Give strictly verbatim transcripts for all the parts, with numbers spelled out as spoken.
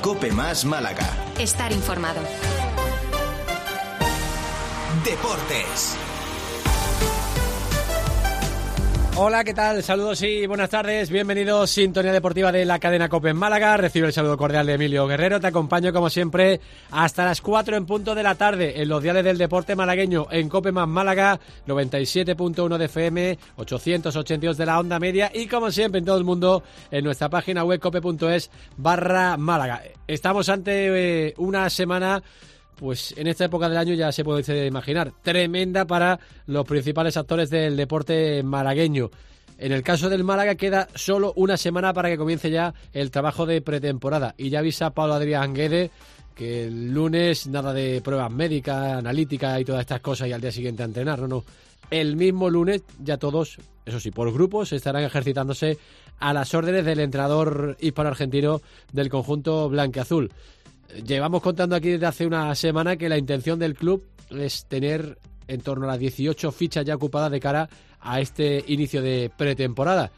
COPE Más Málaga. Estar informado. Deportes. Hola, ¿qué tal? Saludos y buenas tardes. Bienvenidos, Sintonía Deportiva de la cadena COPE en Málaga. Recibe el saludo cordial de Emilio Guerrero. Te acompaño, como siempre, hasta las cuatro en punto de la tarde en los diales del deporte malagueño en COPE Más Málaga, noventa y siete punto uno de F M, ochocientos ochenta y dos de la onda media y, como siempre, en todo el mundo en nuestra página web cope punto es barra Málaga. Estamos ante eh, una semana... Pues en esta época del año ya se puede imaginar, tremenda para los principales actores del deporte malagueño. En el caso del Málaga queda solo una semana para que comience ya el trabajo de pretemporada. Y ya avisa Pablo Adrián Guede que el lunes nada de pruebas médicas, analíticas y todas estas cosas y al día siguiente a entrenar. No, no. El mismo lunes ya todos, eso sí, por grupos, estarán ejercitándose a las órdenes del entrenador hispano-argentino del conjunto blanquiazul. Llevamos contando aquí desde hace una semana que la intención del club es tener en torno a las dieciocho fichas ya ocupadas de cara a este inicio de pretemporada.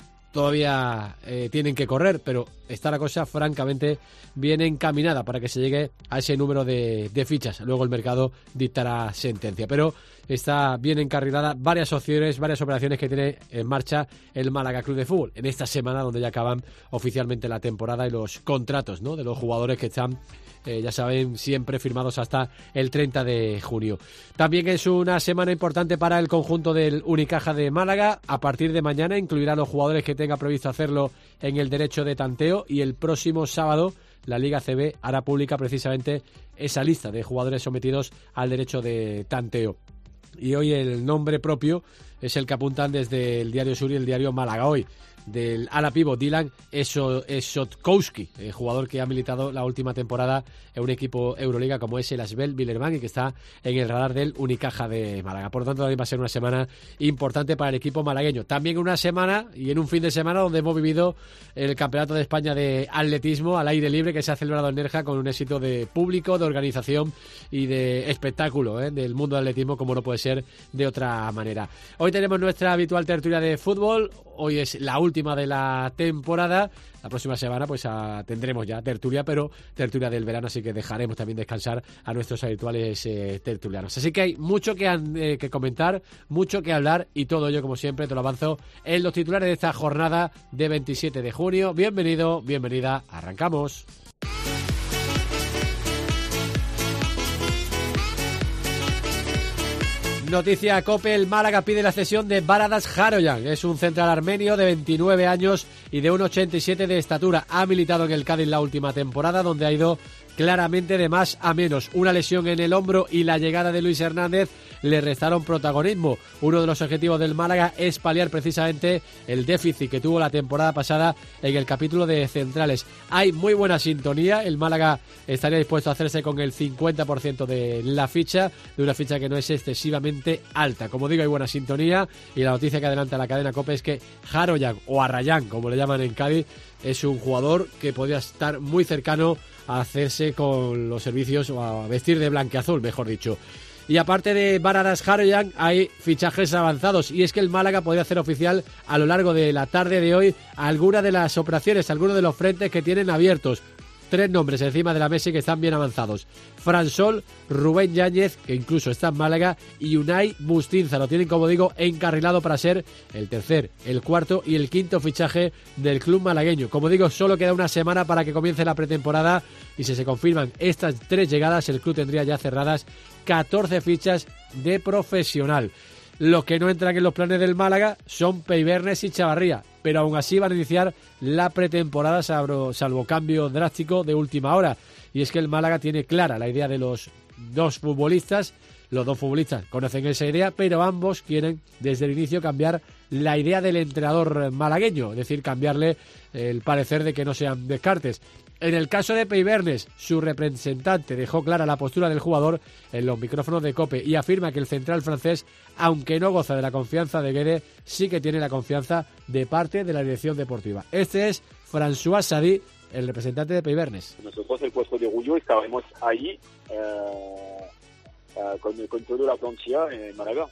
Todavía eh, tienen que correr, pero está la cosa francamente bien encaminada para que se llegue a ese número de, de fichas. Luego el mercado dictará sentencia, pero está bien encarrilada varias opciones, varias operaciones que tiene en marcha el Málaga Club de Fútbol en esta semana donde ya acaban oficialmente la temporada y los contratos, ¿no?, de los jugadores que están, eh, ya saben, siempre firmados hasta el treinta de junio. También es una semana importante para el conjunto del Unicaja de Málaga. A partir de mañana incluirá a los jugadores que tenga previsto hacerlo en el derecho de tanteo y el próximo sábado la Liga C B hará pública precisamente esa lista de jugadores sometidos al derecho de tanteo. Y hoy el nombre propio es el que apuntan desde el Diario Sur y el Diario Málaga Hoy, del ala pívot Dylan Esotkowski, el jugador que ha militado la última temporada en un equipo Euroliga como es el Asvel Villerban y que está en el radar del Unicaja de Málaga. Por lo tanto, también va a ser una semana importante para el equipo malagueño. También una semana y en un fin de semana donde hemos vivido el Campeonato de España de Atletismo al aire libre que se ha celebrado en Nerja con un éxito de público, de organización y de espectáculo, ¿eh?, del mundo del atletismo, como no puede ser de otra manera. Hoy tenemos nuestra habitual tertulia de fútbol. Hoy es la última de la temporada. La próxima semana pues a, tendremos ya tertulia, pero tertulia del verano, así que dejaremos también descansar a nuestros habituales eh, tertulianos. Así que hay mucho que, eh, que comentar, mucho que hablar y todo ello, como siempre, te lo avanzo en los titulares de esta jornada de veintisiete de junio. Bienvenido, bienvenida, arrancamos. Noticia COPE, el Málaga pide la cesión de Baradas Haroyan. Es un central armenio de veintinueve años y de uno ochenta y siete de estatura. Ha militado en el Cádiz la última temporada, donde ha ido claramente de más a menos. Una lesión en el hombro y la llegada de Luis Hernández le restaron protagonismo. Uno de los objetivos del Málaga es paliar precisamente el déficit que tuvo la temporada pasada en el capítulo de centrales. Hay muy buena sintonía. El Málaga estaría dispuesto a hacerse con el cincuenta por ciento de la ficha, de una ficha que no es excesivamente alta. Como digo, hay buena sintonía y la noticia que adelanta la cadena COPE es que Haroyan, o Arrayán, como le llaman en Cádiz, es un jugador que podría estar muy cercano a hacerse con los servicios o a vestir de blanquiazul, mejor dicho. Y aparte de Baradas Haroyan, hay fichajes avanzados y es que el Málaga podría hacer oficial a lo largo de la tarde de hoy algunas de las operaciones, algunos de los frentes que tienen abiertos. Tres nombres encima de la mesa que están bien avanzados: Fransol, Rubén Yáñez, que incluso está en Málaga, y Unai Bustinza. Lo tienen, como digo, encarrilado para ser el tercer, el cuarto y el quinto fichaje del club malagueño. Como digo, solo queda una semana para que comience la pretemporada y si se confirman estas tres llegadas, el club tendría ya cerradas catorce fichas de profesional. Los que no entran en los planes del Málaga son Peibernes y Chavarría, pero aún así van a iniciar la pretemporada salvo, salvo cambio drástico de última hora. Y es que el Málaga tiene clara la idea de los dos futbolistas. Los dos futbolistas conocen esa idea, pero ambos quieren desde el inicio cambiar la idea del entrenador malagueño, es decir, cambiarle el parecer de que no sean descartes. En el caso de Peibernes, su representante dejó clara la postura del jugador en los micrófonos de COPE y afirma que el central francés, aunque no goza de la confianza de Guede, sí que tiene la confianza de parte de la dirección deportiva. Este es François Sadí, el representante de Peibernes. Nosotros el puesto de Rullo estaremos ahí eh, eh, con, con toda la plantilla en Málaga.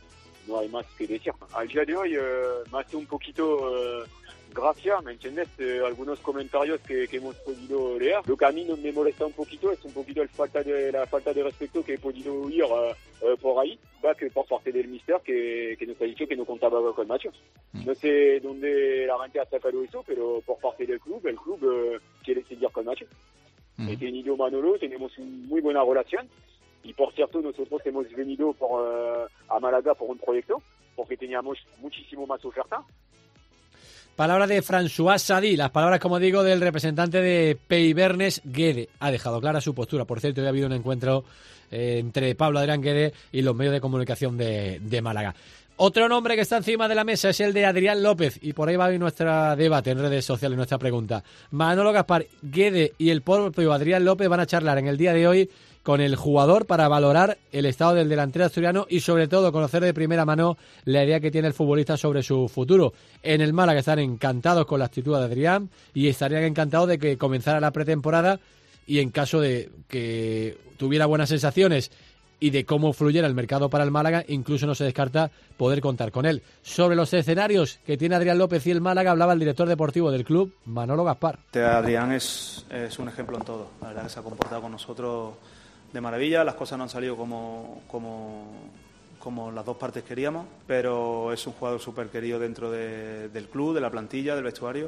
no hay más que decir. Al día de hoy uh, me hace un poquito uh, gracia, ¿me entiendes? Uh, algunos comentarios que, que hemos podido leer. Lo que a mí no me molesta un poquito es un poquito el falta de, la falta de respeto que he podido oír uh, uh, por ahí, bah, que por parte del mister que, que nos ha dicho que no contaba con machos. Mm. No sé dónde la gente ha sacado eso, pero por parte del club, el club uh, quiere seguir con machos. Mm. He tenido Manolo, tenemos una muy buena relación. Y por cierto, nosotros hemos venido por, uh, a Málaga por un proyecto, porque teníamos muchísimo más oferta. Palabra de François Sadí, las palabras, como digo, del representante de Peibernes Guede. Ha dejado clara su postura. Por cierto, hoy ha habido un encuentro eh, entre Pablo Adrián Guede y los medios de comunicación de, de Málaga. Otro nombre que está encima de la mesa es el de Adrián López, y por ahí va hoy nuestro debate en redes sociales, nuestra pregunta. Manolo Gaspar, Guede y el propio Adrián López van a charlar en el día de hoy con el jugador para valorar el estado del delantero asturiano y sobre todo conocer de primera mano la idea que tiene el futbolista sobre su futuro. En el Málaga están encantados con la actitud de Adrián y estarían encantados de que comenzara la pretemporada, y en caso de que tuviera buenas sensaciones y de cómo fluyera el mercado para el Málaga, incluso no se descarta poder contar con él. Sobre los escenarios que tiene Adrián López y el Málaga hablaba el director deportivo del club, Manolo Gaspar. Adrián es, es un ejemplo en todo. La verdad que se ha comportado con nosotros de maravilla. Las cosas no han salido como, como, como las dos partes queríamos, pero es un jugador súper querido dentro de, del club, de la plantilla, del vestuario.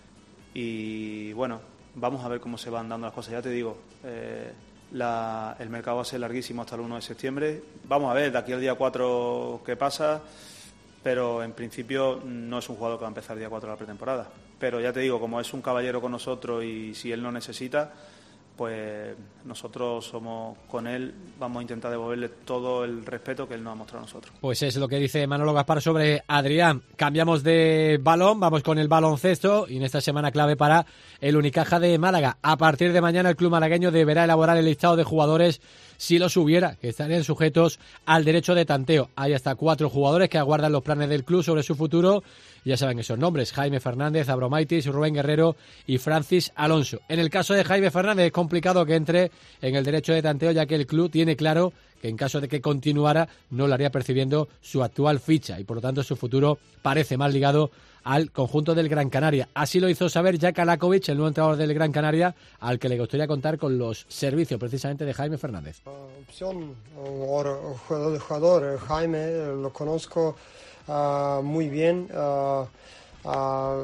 Y bueno, vamos a ver cómo se van dando las cosas. Ya te digo, eh, la, el mercado va a ser larguísimo hasta el uno de septiembre. Vamos a ver de aquí al día cuatro qué pasa, pero en principio no es un jugador que va a empezar el día cuatro de la pretemporada. Pero ya te digo, como es un caballero con nosotros y si él no necesita, pues nosotros somos con él, vamos a intentar devolverle todo el respeto que él nos ha mostrado a nosotros. Pues es lo que dice Manolo Gaspar sobre Adrián. Cambiamos de balón, vamos con el baloncesto, y en esta semana clave para el Unicaja de Málaga. A partir de mañana el club malagueño deberá elaborar el listado de jugadores, si los hubiera, que estarían sujetos al derecho de tanteo. Hay hasta cuatro jugadores que aguardan los planes del club sobre su futuro. Ya saben esos nombres: Jaime Fernández, Abromaitis, Rubén Guerrero y Francis Alonso. En el caso de Jaime Fernández es complicado que entre en el derecho de tanteo, ya que el club tiene claro que en caso de que continuara no lo haría percibiendo su actual ficha, y por lo tanto su futuro parece más ligado al conjunto del Gran Canaria. Así lo hizo saber Jaka Lakovic, el nuevo entrenador del Gran Canaria, al que le gustaría contar con los servicios precisamente de Jaime Fernández. Uh, opción, uh, jugador, jugador, Jaime, lo conozco uh, muy bien. Uh, uh,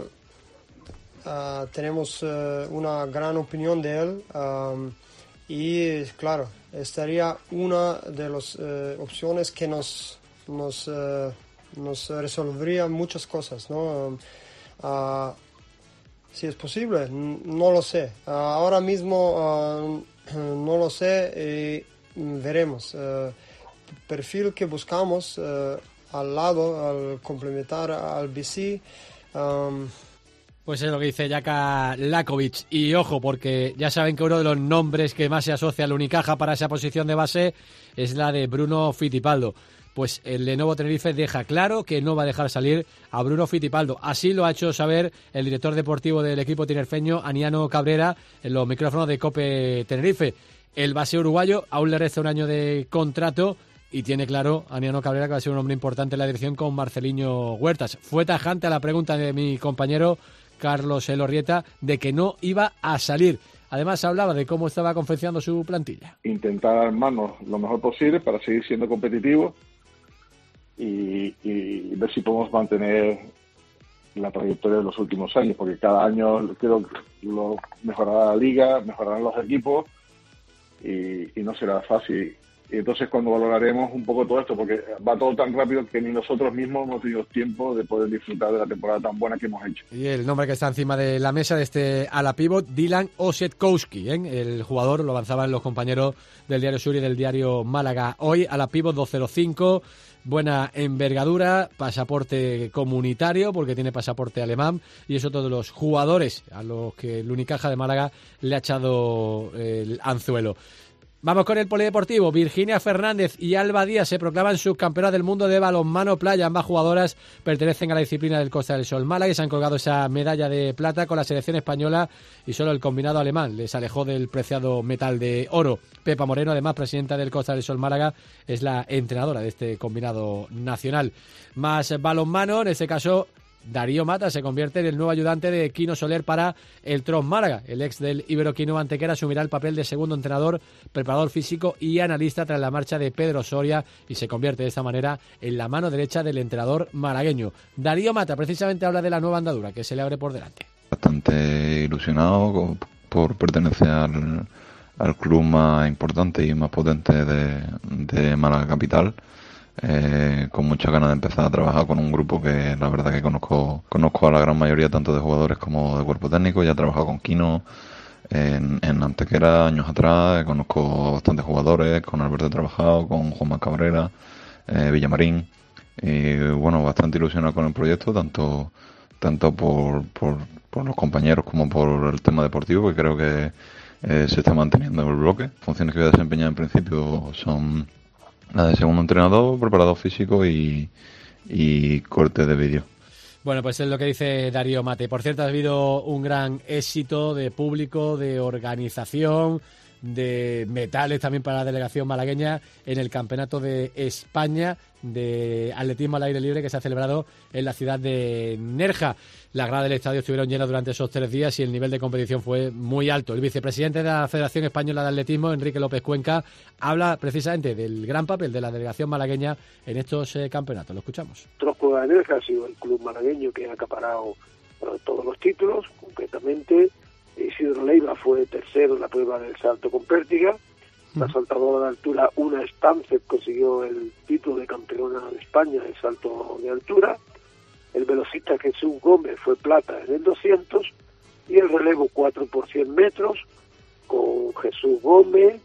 uh, tenemos uh, una gran opinión de él, um, y claro, estaría una de las uh, opciones que nos... nos uh, nos resolvería muchas cosas, ¿no? Uh, si es posible, no lo sé. Uh, ahora mismo uh, no lo sé y veremos. Uh, perfil que buscamos uh, al lado, al complementar al B C. Um, Pues es lo que dice Jaka Lakovic. Y ojo, porque ya saben que uno de los nombres que más se asocia al Unicaja para esa posición de base es la de Bruno Fittipaldo. Pues el Lenovo Tenerife deja claro que no va a dejar salir a Bruno Fittipaldo. Así lo ha hecho saber el director deportivo del equipo tinerfeño, Aniano Cabrera, en los micrófonos de COPE Tenerife. El base uruguayo aún le resta un año de contrato y tiene claro Aniano Cabrera que va a ser un hombre importante en la dirección con Marceliño Huertas. Fue tajante a la pregunta de mi compañero Carlos Elorrieta de que no iba a salir. Además hablaba de cómo estaba confeccionando su plantilla. Intentar armarnos lo mejor posible para seguir siendo competitivos y, y ver si podemos mantener la trayectoria de los últimos años, porque cada año creo que lo mejorará la liga, mejorarán los equipos y, y no será fácil. Y entonces cuando valoraremos un poco todo esto, porque va todo tan rápido que ni nosotros mismos hemos tenido tiempo de poder disfrutar de la temporada tan buena que hemos hecho. Y el nombre que está encima de la mesa de este ala pívot, Dylan Osietkowski, ¿eh? El jugador, lo avanzaban los compañeros del Diario Sur y del Diario Málaga. Hoy ala pívot dos cero cinco, buena envergadura, pasaporte comunitario porque tiene pasaporte alemán, y es otro de los jugadores a los que el Unicaja de Málaga le ha echado el anzuelo. Vamos con el polideportivo. Virginia Fernández y Alba Díaz se proclaman subcampeonas del mundo de balonmano playa. Ambas jugadoras pertenecen a la disciplina del Costa del Sol Málaga y se han colgado esa medalla de plata con la selección española, y solo el combinado alemán les alejó del preciado metal de oro. Pepa Moreno, además presidenta del Costa del Sol Málaga, es la entrenadora de este combinado nacional. Más balonmano, en este caso Darío Mata se convierte en el nuevo ayudante de Quino Soler para el Tron Málaga. El ex del Iberoquino Antequera asumirá el papel de segundo entrenador, preparador físico y analista tras la marcha de Pedro Soria y se convierte de esta manera en la mano derecha del entrenador malagueño. Darío Mata precisamente habla de la nueva andadura que se le abre por delante. Bastante ilusionado por pertenecer al, al club más importante y más potente de, de Málaga Capital. Eh, con muchas ganas de empezar a trabajar con un grupo que la verdad que conozco conozco a la gran mayoría tanto de jugadores como de cuerpo técnico. Ya he trabajado con Quino en, en Antequera años atrás, conozco bastantes jugadores, con Alberto he trabajado, con Juanma Cabrera, eh, Villamarín, y bueno, bastante ilusionado con el proyecto, tanto tanto por, por, por los compañeros como por el tema deportivo, que creo que eh, se está manteniendo el bloque. Funciones que voy a desempeñar en principio son la de segundo entrenador, preparador físico y, y corte de vídeo. Bueno, pues es lo que dice Darío Mate. Por cierto, ha habido un gran éxito de público, de organización, de metales también para la delegación malagueña en el Campeonato de España de Atletismo al Aire Libre que se ha celebrado en la ciudad de Nerja. Las gradas del estadio estuvieron llenas durante esos tres días y el nivel de competición fue muy alto. El vicepresidente de la Federación Española de Atletismo, Enrique López Cuenca, habla precisamente del gran papel de la delegación malagueña en estos eh, campeonatos. Lo escuchamos. Trosco de Nerja ha sido el club malagueño que ha acaparado uh, todos los títulos, concretamente Isidro Leiva fue tercero en la prueba del salto con pértiga. La saltadora de altura Una Stancet consiguió el título de campeona de España de salto de altura. El velocista Jesús Gómez fue plata en el doscientos y el relevo cuatro por cien metros con Jesús Gómez,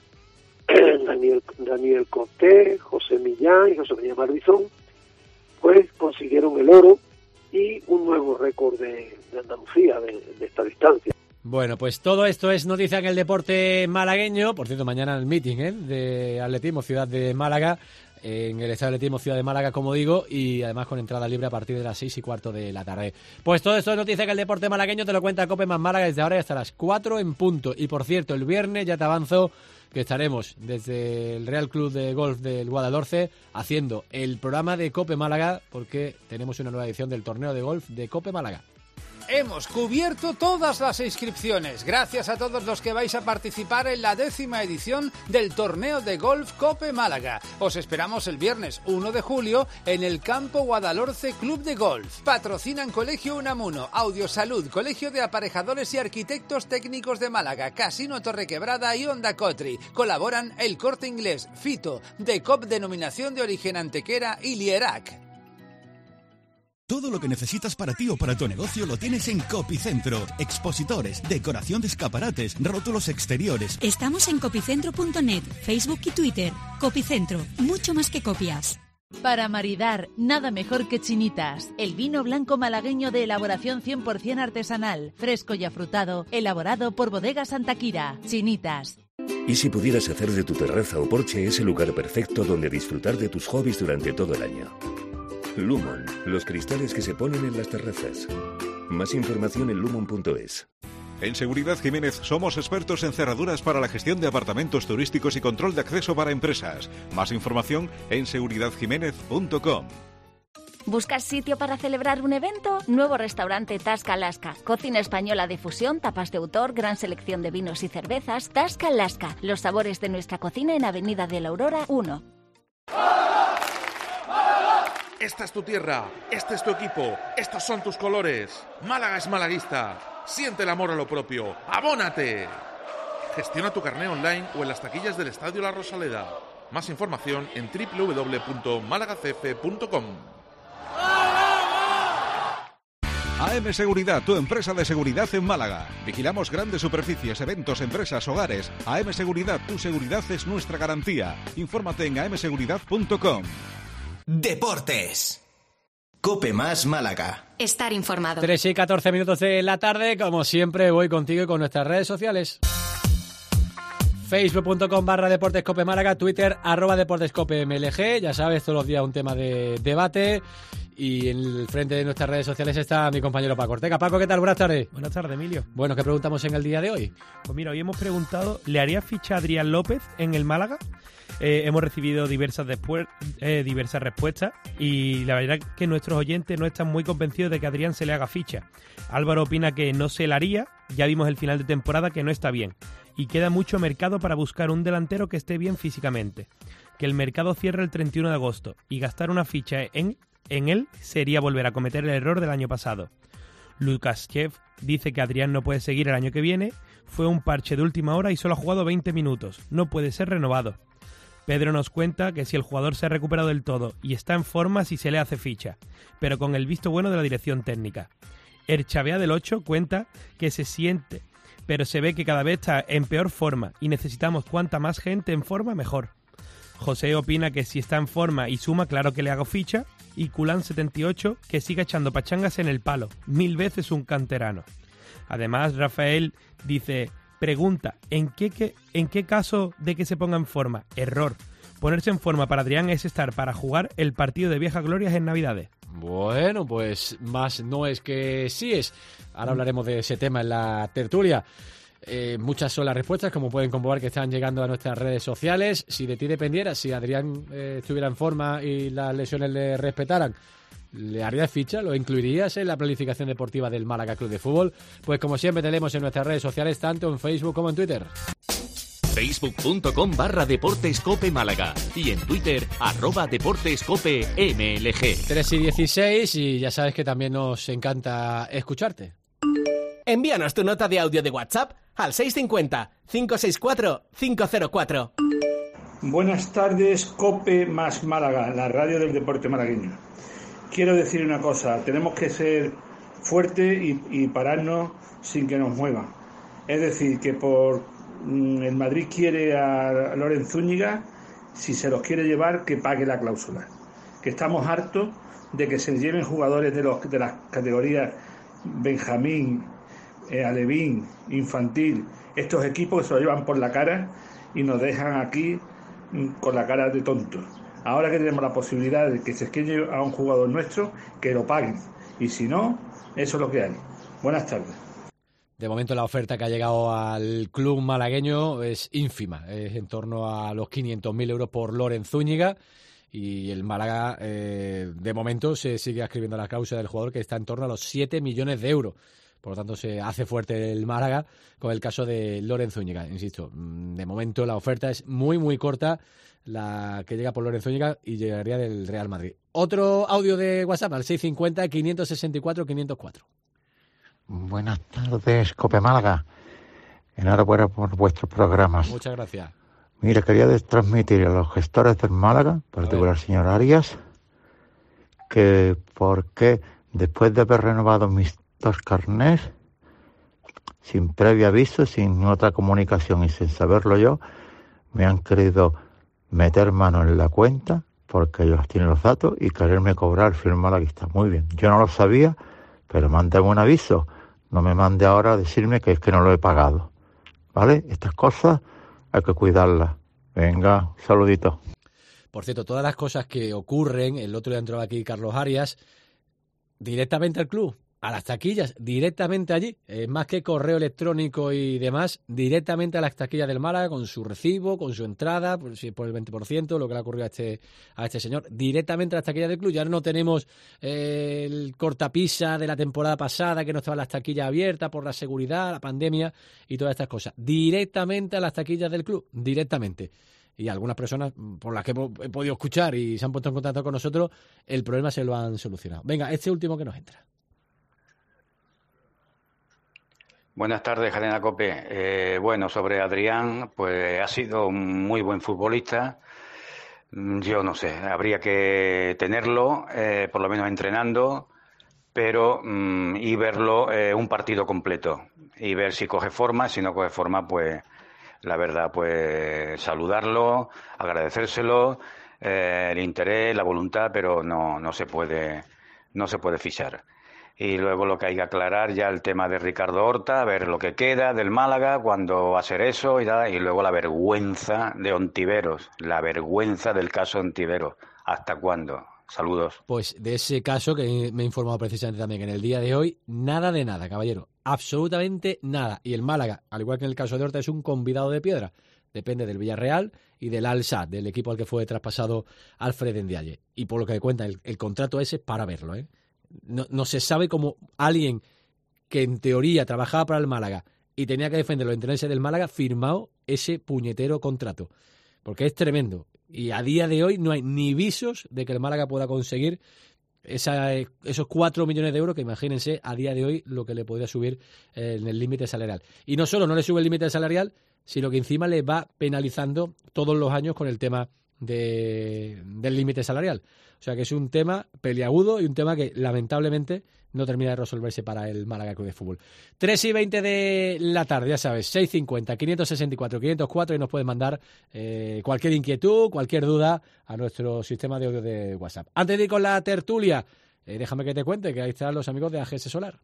Daniel, Daniel Cortés, José Millán y José María Marbizón, pues consiguieron el oro y un nuevo récord de, de Andalucía de, de esta distancia. Bueno, pues todo esto es noticia en el deporte malagueño. Por cierto, mañana el meeting ¿eh? de atletismo Ciudad de Málaga, en el Estadio de Atletismo Ciudad de Málaga, como digo, y además con entrada libre a partir de las seis y cuarto de la tarde. Pues todo esto es noticia en el deporte malagueño, te lo cuenta Cope Más Málaga desde ahora y hasta las cuatro en punto. Y por cierto, el viernes ya te avanzo que estaremos desde el Real Club de Golf del Guadalhorce haciendo el programa de Cope Málaga, porque tenemos una nueva edición del torneo de golf de Cope Málaga. Hemos cubierto todas las inscripciones. Gracias a todos los que vais a participar en la décima edición del torneo de golf Cope Málaga. Os esperamos el viernes uno de julio en el Campo Guadalhorce Club de Golf. Patrocinan Colegio Unamuno, Audiosalud, Colegio de Aparejadores y Arquitectos Técnicos de Málaga, Casino Torrequebrada y Honda Cotri. Colaboran El Corte Inglés, Fito, Decop Denominación de Origen Antequera y Lierac. Todo lo que necesitas para ti o para tu negocio lo tienes en Copicentro. Expositores, decoración de escaparates, rótulos exteriores. Estamos en copicentro punto net, Facebook y Twitter. Copicentro, mucho más que copias. Para maridar, nada mejor que Chinitas, el vino blanco malagueño de elaboración cien por ciento artesanal, fresco y afrutado, elaborado por Bodegas Antaquira. Chinitas. ¿Y si pudieras hacer de tu terraza o porche ese lugar perfecto donde disfrutar de tus hobbies durante todo el año? Lumon, los cristales que se ponen en las terrazas. Más información en lumon punto es. En Seguridad Jiménez somos expertos en cerraduras para la gestión de apartamentos turísticos y control de acceso para empresas. Más información en seguridad jiménez punto com. ¿Buscas sitio para celebrar un evento? Nuevo restaurante Tasca Alaska. Cocina española de fusión, tapas de autor, gran selección de vinos y cervezas. Tasca Alaska. Los sabores de nuestra cocina en Avenida de la Aurora uno. Esta es tu tierra, este es tu equipo, estos son tus colores. Málaga es malaguista. Siente el amor a lo propio. ¡Abónate! Gestiona tu carné online o en las taquillas del Estadio La Rosaleda. Más información en doble u doble u doble u punto málaga c f punto com. A M Seguridad, tu empresa de seguridad en Málaga. Vigilamos grandes superficies, eventos, empresas, hogares. A M Seguridad, tu seguridad es nuestra garantía. Infórmate en a m seguridad punto com. Deportes. Cope Más Málaga. Estar informado. tres y catorce minutos de la tarde. Como siempre, voy contigo y con nuestras redes sociales. Facebook.com barra Deportes Cope Málaga, Twitter arroba Deportes Cope M L G, ya sabes, todos los días un tema de debate. Y en el frente de nuestras redes sociales está mi compañero Paco Ortega. Paco, ¿qué tal? Buenas tardes. Buenas tardes, Emilio. Bueno, ¿qué preguntamos en el día de hoy? Pues mira, hoy hemos preguntado, ¿le haría ficha a Adrián López en el Málaga? Eh, hemos recibido diversas, después, eh, diversas respuestas y la verdad es que nuestros oyentes no están muy convencidos de que a Adrián se le haga ficha. Álvaro opina que no se la haría, ya vimos el final de temporada que no está bien y queda mucho mercado para buscar un delantero que esté bien físicamente. Que el mercado cierre el treinta y uno de agosto y gastar una ficha en, en él sería volver a cometer el error del año pasado. Lucas Chev dice que Adrián no puede seguir el año que viene, fue un parche de última hora y solo ha jugado veinte minutos, no puede ser renovado. Pedro nos cuenta que si el jugador se ha recuperado del todo y está en forma, sí se le hace ficha, pero con el visto bueno de la dirección técnica. El Chavea del ocho cuenta que se siente, pero se ve que cada vez está en peor forma y necesitamos cuanta más gente en forma mejor. José opina que si está en forma y suma, claro que le hago ficha, y Culán setenta y ocho que siga echando pachangas en el palo, mil veces un canterano. Además, Rafael dice... Pregunta, ¿en qué, qué, ¿en qué caso de que se ponga en forma? Error. Ponerse en forma para Adrián es estar para jugar el partido de viejas glorias en Navidades. Bueno, pues más no es que sí es. Ahora hablaremos de ese tema en la tertulia. Eh, muchas son las respuestas, como pueden comprobar que están llegando a nuestras redes sociales. Si de ti dependiera, si Adrián eh, estuviera en forma y las lesiones le respetaran, ¿le harías ficha? ¿Lo incluirías en la planificación deportiva del Málaga Club de Fútbol? Pues como siempre tenemos en nuestras redes sociales, tanto en Facebook como en Twitter. Facebook.com barra Deportes Cope Málaga y en Twitter arroba Deportes Cope M L G. tres y dieciséis y ya sabes que también nos encanta escucharte. Envíanos tu nota de audio de WhatsApp al seis cinco cero, cinco seis cuatro, cinco cero cuatro. Buenas tardes, Cope más Málaga, la radio del deporte malagueño. Quiero decir una cosa, tenemos que ser fuertes y, y pararnos sin que nos muevan. Es decir, que por mm, el Madrid quiere a Loren Zúñiga, si se los quiere llevar, que pague la cláusula. Que estamos hartos de que se lleven jugadores de, los, de las categorías Benjamín, eh, Alevín, Infantil, estos equipos que se lo llevan por la cara y nos dejan aquí mm, con la cara de tontos. Ahora que tenemos la posibilidad de que se esquille a un jugador nuestro, que lo paguen. Y si no, eso es lo que hay. Buenas tardes. De momento la oferta que ha llegado al club malagueño es ínfima. Es en torno a los quinientos mil euros por Loren Zúñiga. Y el Málaga, eh, de momento, se sigue escribiendo la causa del jugador, que está en torno a los siete millones de euros. Por lo tanto, se hace fuerte el Málaga con el caso de Loren Zúñiga. Insisto, de momento la oferta es muy, muy corta, la que llega por Loren Zúñiga y llegaría del Real Madrid. Otro audio de WhatsApp al seis cinco cero, cinco seis cuatro, quinientos cuatro. Buenas tardes, Cope Málaga. Enhorabuena por vuestros programas. Muchas gracias. Mira, quería transmitir a los gestores del Málaga, en particular al señor Arias, que por qué después de haber renovado mis dos carnés, sin previo aviso, sin otra comunicación y sin saberlo yo, me han querido meter mano en la cuenta porque ellos tienen los datos y quererme cobrar el firme malaguista. Muy bien, yo no lo sabía, pero mándame un aviso, no me mande ahora a decirme que es que no lo he pagado, ¿vale? Estas cosas hay que cuidarlas. Venga, un saludito. Por cierto, todas las cosas que ocurren, el otro día entró aquí Carlos Arias, directamente al club, a las taquillas, directamente allí, eh, más que correo electrónico y demás, directamente a las taquillas del Málaga, con su recibo, con su entrada, por, si por el veinte por ciento, lo que le ha ocurrido a este, a este señor, directamente a las taquillas del club. Ya no tenemos eh, el cortapisa de la temporada pasada, que no estaban las taquillas abiertas por la seguridad, la pandemia y todas estas cosas. Directamente a las taquillas del club, directamente. Y algunas personas, por las que he podido escuchar y se han puesto en contacto con nosotros, el problema se lo han solucionado. Venga, este último que nos entra. Buenas tardes, Cadena Cope. Eh, bueno, sobre Adrián, pues ha sido un muy buen futbolista. Yo no sé, habría que tenerlo, eh, por lo menos entrenando, pero mm, y verlo eh, un partido completo y ver si coge forma. Si no coge forma, pues la verdad, pues saludarlo, agradecérselo, eh, el interés, la voluntad, pero no no se puede no se puede fichar. Y luego lo que hay que aclarar ya el tema de Ricardo Horta, a ver lo que queda del Málaga, cuándo va a ser eso y nada. Y luego la vergüenza de Ontiveros, la vergüenza del caso Ontiveros. ¿Hasta cuándo? Saludos. Pues de ese caso que me he informado precisamente también en el día de hoy, nada de nada, caballero. Absolutamente nada. Y el Málaga, al igual que en el caso de Horta, es un convidado de piedra. Depende del Villarreal y del Al-Sadd, del equipo al que fue traspasado Alfred Ndiaye. Y por lo que me cuenta, el, el contrato ese es para verlo, ¿eh? No, no se sabe cómo alguien que en teoría trabajaba para el Málaga y tenía que defender los intereses del Málaga firmado ese puñetero contrato. Porque es tremendo. Y a día de hoy no hay ni visos de que el Málaga pueda conseguir esa, esos cuatro millones de euros, que imagínense a día de hoy lo que le podría subir eh, en el límite salarial. Y no solo no le sube el límite salarial, sino que encima le va penalizando todos los años con el tema de, del límite salarial. O sea que es un tema peliagudo y un tema que lamentablemente no termina de resolverse para el Málaga Club de Fútbol. tres y veinte de la tarde, ya sabes, seis cincuenta, quinientos sesenta y cuatro, quinientos cuatro y nos puedes mandar eh, cualquier inquietud, cualquier duda a nuestro sistema de audio de WhatsApp. Antes de ir con la tertulia, eh, déjame que te cuente que ahí están los amigos de A G S Solar.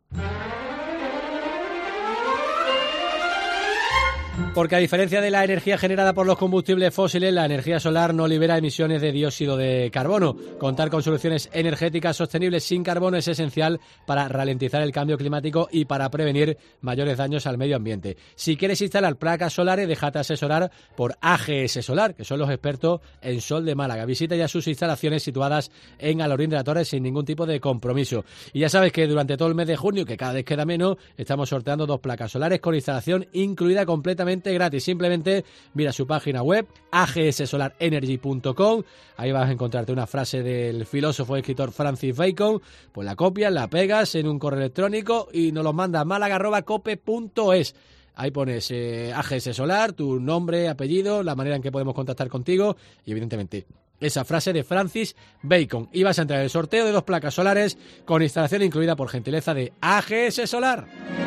Porque a diferencia de la energía generada por los combustibles fósiles, la energía solar no libera emisiones de dióxido de carbono. Contar con soluciones energéticas sostenibles sin carbono es esencial para ralentizar el cambio climático y para prevenir mayores daños al medio ambiente. Si quieres instalar placas solares, déjate asesorar por A G S Solar, que son los expertos en sol de Málaga. Visita ya sus instalaciones situadas en Alorín de la Torre sin ningún tipo de compromiso. Y ya sabes que durante todo el mes de junio, que cada vez queda menos, estamos sorteando dos placas solares con instalación incluida completamente gratis. Simplemente mira su página web a g s solar energy punto com. Ahí vas a encontrarte una frase del filósofo y escritor Francis Bacon. Pues la copias, la pegas en un correo electrónico y nos lo mandas a málaga arroba cope punto es. Ahí pones eh, A G S Solar, tu nombre, apellido, la manera en que podemos contactar contigo y evidentemente esa frase de Francis Bacon. Y vas a entrar en el sorteo de dos placas solares con instalación incluida por gentileza de A G S Solar.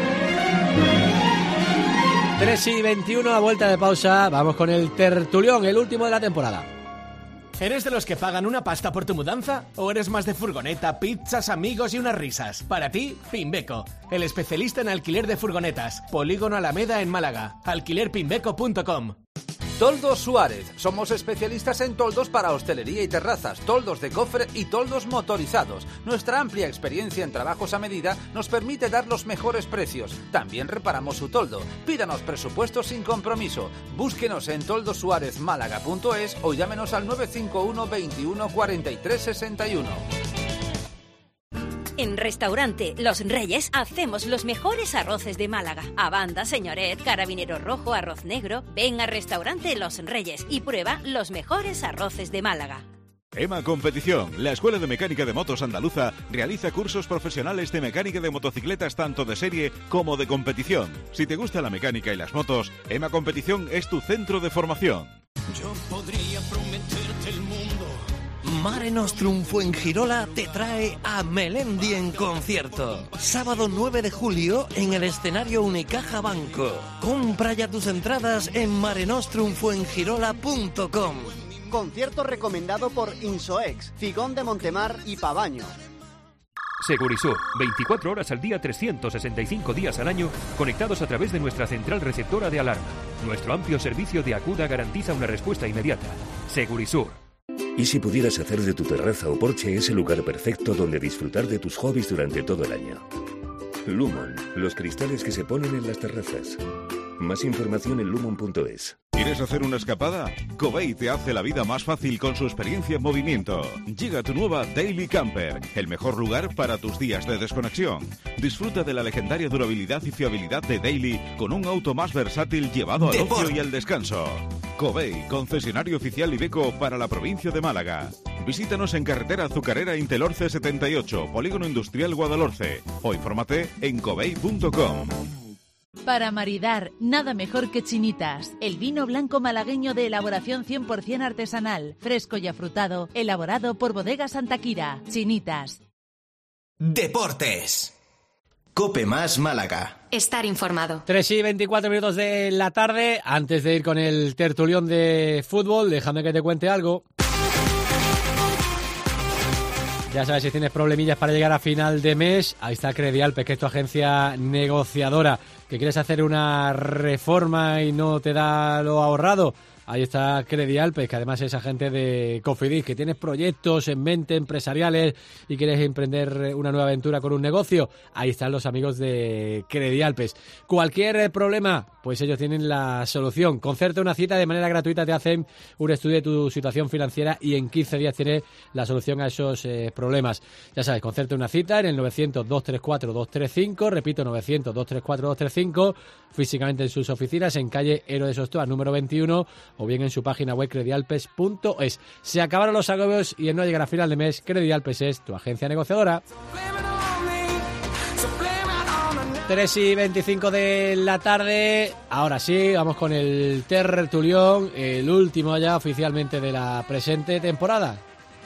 tres y veintiuno, a vuelta de pausa, vamos con el tertulión, el último de la temporada. ¿Eres de los que pagan una pasta por tu mudanza? ¿O eres más de furgoneta, pizzas, amigos y unas risas? Para ti, Pimbeco, el especialista en alquiler de furgonetas. Polígono Alameda en Málaga. alquiler pimbeco punto com. Toldos Suárez. Somos especialistas en toldos para hostelería y terrazas, toldos de cofre y toldos motorizados. Nuestra amplia experiencia en trabajos a medida nos permite dar los mejores precios. También reparamos su toldo. Pídanos presupuesto sin compromiso. Búsquenos en toldos suárez málaga punto es o llámenos al nueve cinco uno, veintiuno, cuarenta y tres, sesenta y uno. En Restaurante Los Reyes hacemos los mejores arroces de Málaga. Abanda, señoret, carabinero rojo, arroz negro. Ven a Restaurante Los Reyes y prueba los mejores arroces de Málaga. EMA Competición, la Escuela de Mecánica de Motos Andaluza, realiza cursos profesionales de mecánica de motocicletas tanto de serie como de competición. Si te gusta la mecánica y las motos, EMA Competición es tu centro de formación. Yo podría prometerte el mundo. Mare Nostrum Fuengirola te trae a Melendi en concierto. Sábado nueve de julio en el escenario Unicaja Banco. Compra ya tus entradas en mare nostrum fuengirola punto com. Concierto recomendado por Insoex, Figón de Montemar y Pavaño. Segurisur, veinticuatro horas al día, trescientos sesenta y cinco días al año, conectados a través de nuestra central receptora de alarma. Nuestro amplio servicio de acuda garantiza una respuesta inmediata. Segurisur. ¿Y si pudieras hacer de tu terraza o porche ese lugar perfecto donde disfrutar de tus hobbies durante todo el año? Lumon, los cristales que se ponen en las terrazas. Más información en lumon punto es. ¿Quieres hacer una escapada? Covey te hace la vida más fácil con su experiencia en movimiento. Llega tu nueva Daily Camper, el mejor lugar para tus días de desconexión. Disfruta de la legendaria durabilidad y fiabilidad de Daily con un auto más versátil llevado al ocio y al descanso. Covey, concesionario oficial Iveco para la provincia de Málaga. Visítanos en carretera Azucarera Intelorce setenta y ocho, Polígono Industrial Guadalhorce, o infórmate en covey punto com. Para maridar, nada mejor que Chinitas, el vino blanco malagueño de elaboración cien por ciento artesanal, fresco y afrutado, elaborado por Bodegas Antaquira. Chinitas. Deportes. Cope Más Málaga. Estar informado. tres y veinticuatro minutos de la tarde. Antes de ir con el tertulión de fútbol, déjame que te cuente algo. Ya sabes, si tienes problemillas para llegar a final de mes, ahí está Credialpes, que es tu agencia negociadora. ¿Que quieres hacer una reforma y no te da lo ahorrado? Ahí está Credialpes, que además es agente de Cofidis. Que tienes proyectos en mente empresariales y quieres emprender una nueva aventura con un negocio, ahí están los amigos de Credialpes. Cualquier problema, pues ellos tienen la solución. Concerta una cita de manera gratuita, te hacen un estudio de tu situación financiera y en quince días tienes la solución a esos eh, problemas. Ya sabes, concerta una cita en el novecientos, dos tres cuatro, dos tres cinco, repito, novecientos, dos tres cuatro, dos tres cinco, físicamente en sus oficinas en calle Héroe de Sostoa, número veintiuno, o bien en su página web credialpes punto es. Se acabaron los agobios y el no llegar a final de mes, Credialpes es tu agencia negociadora. tres y veinticinco de la tarde, ahora sí, vamos con el tertulión, el último ya oficialmente de la presente temporada.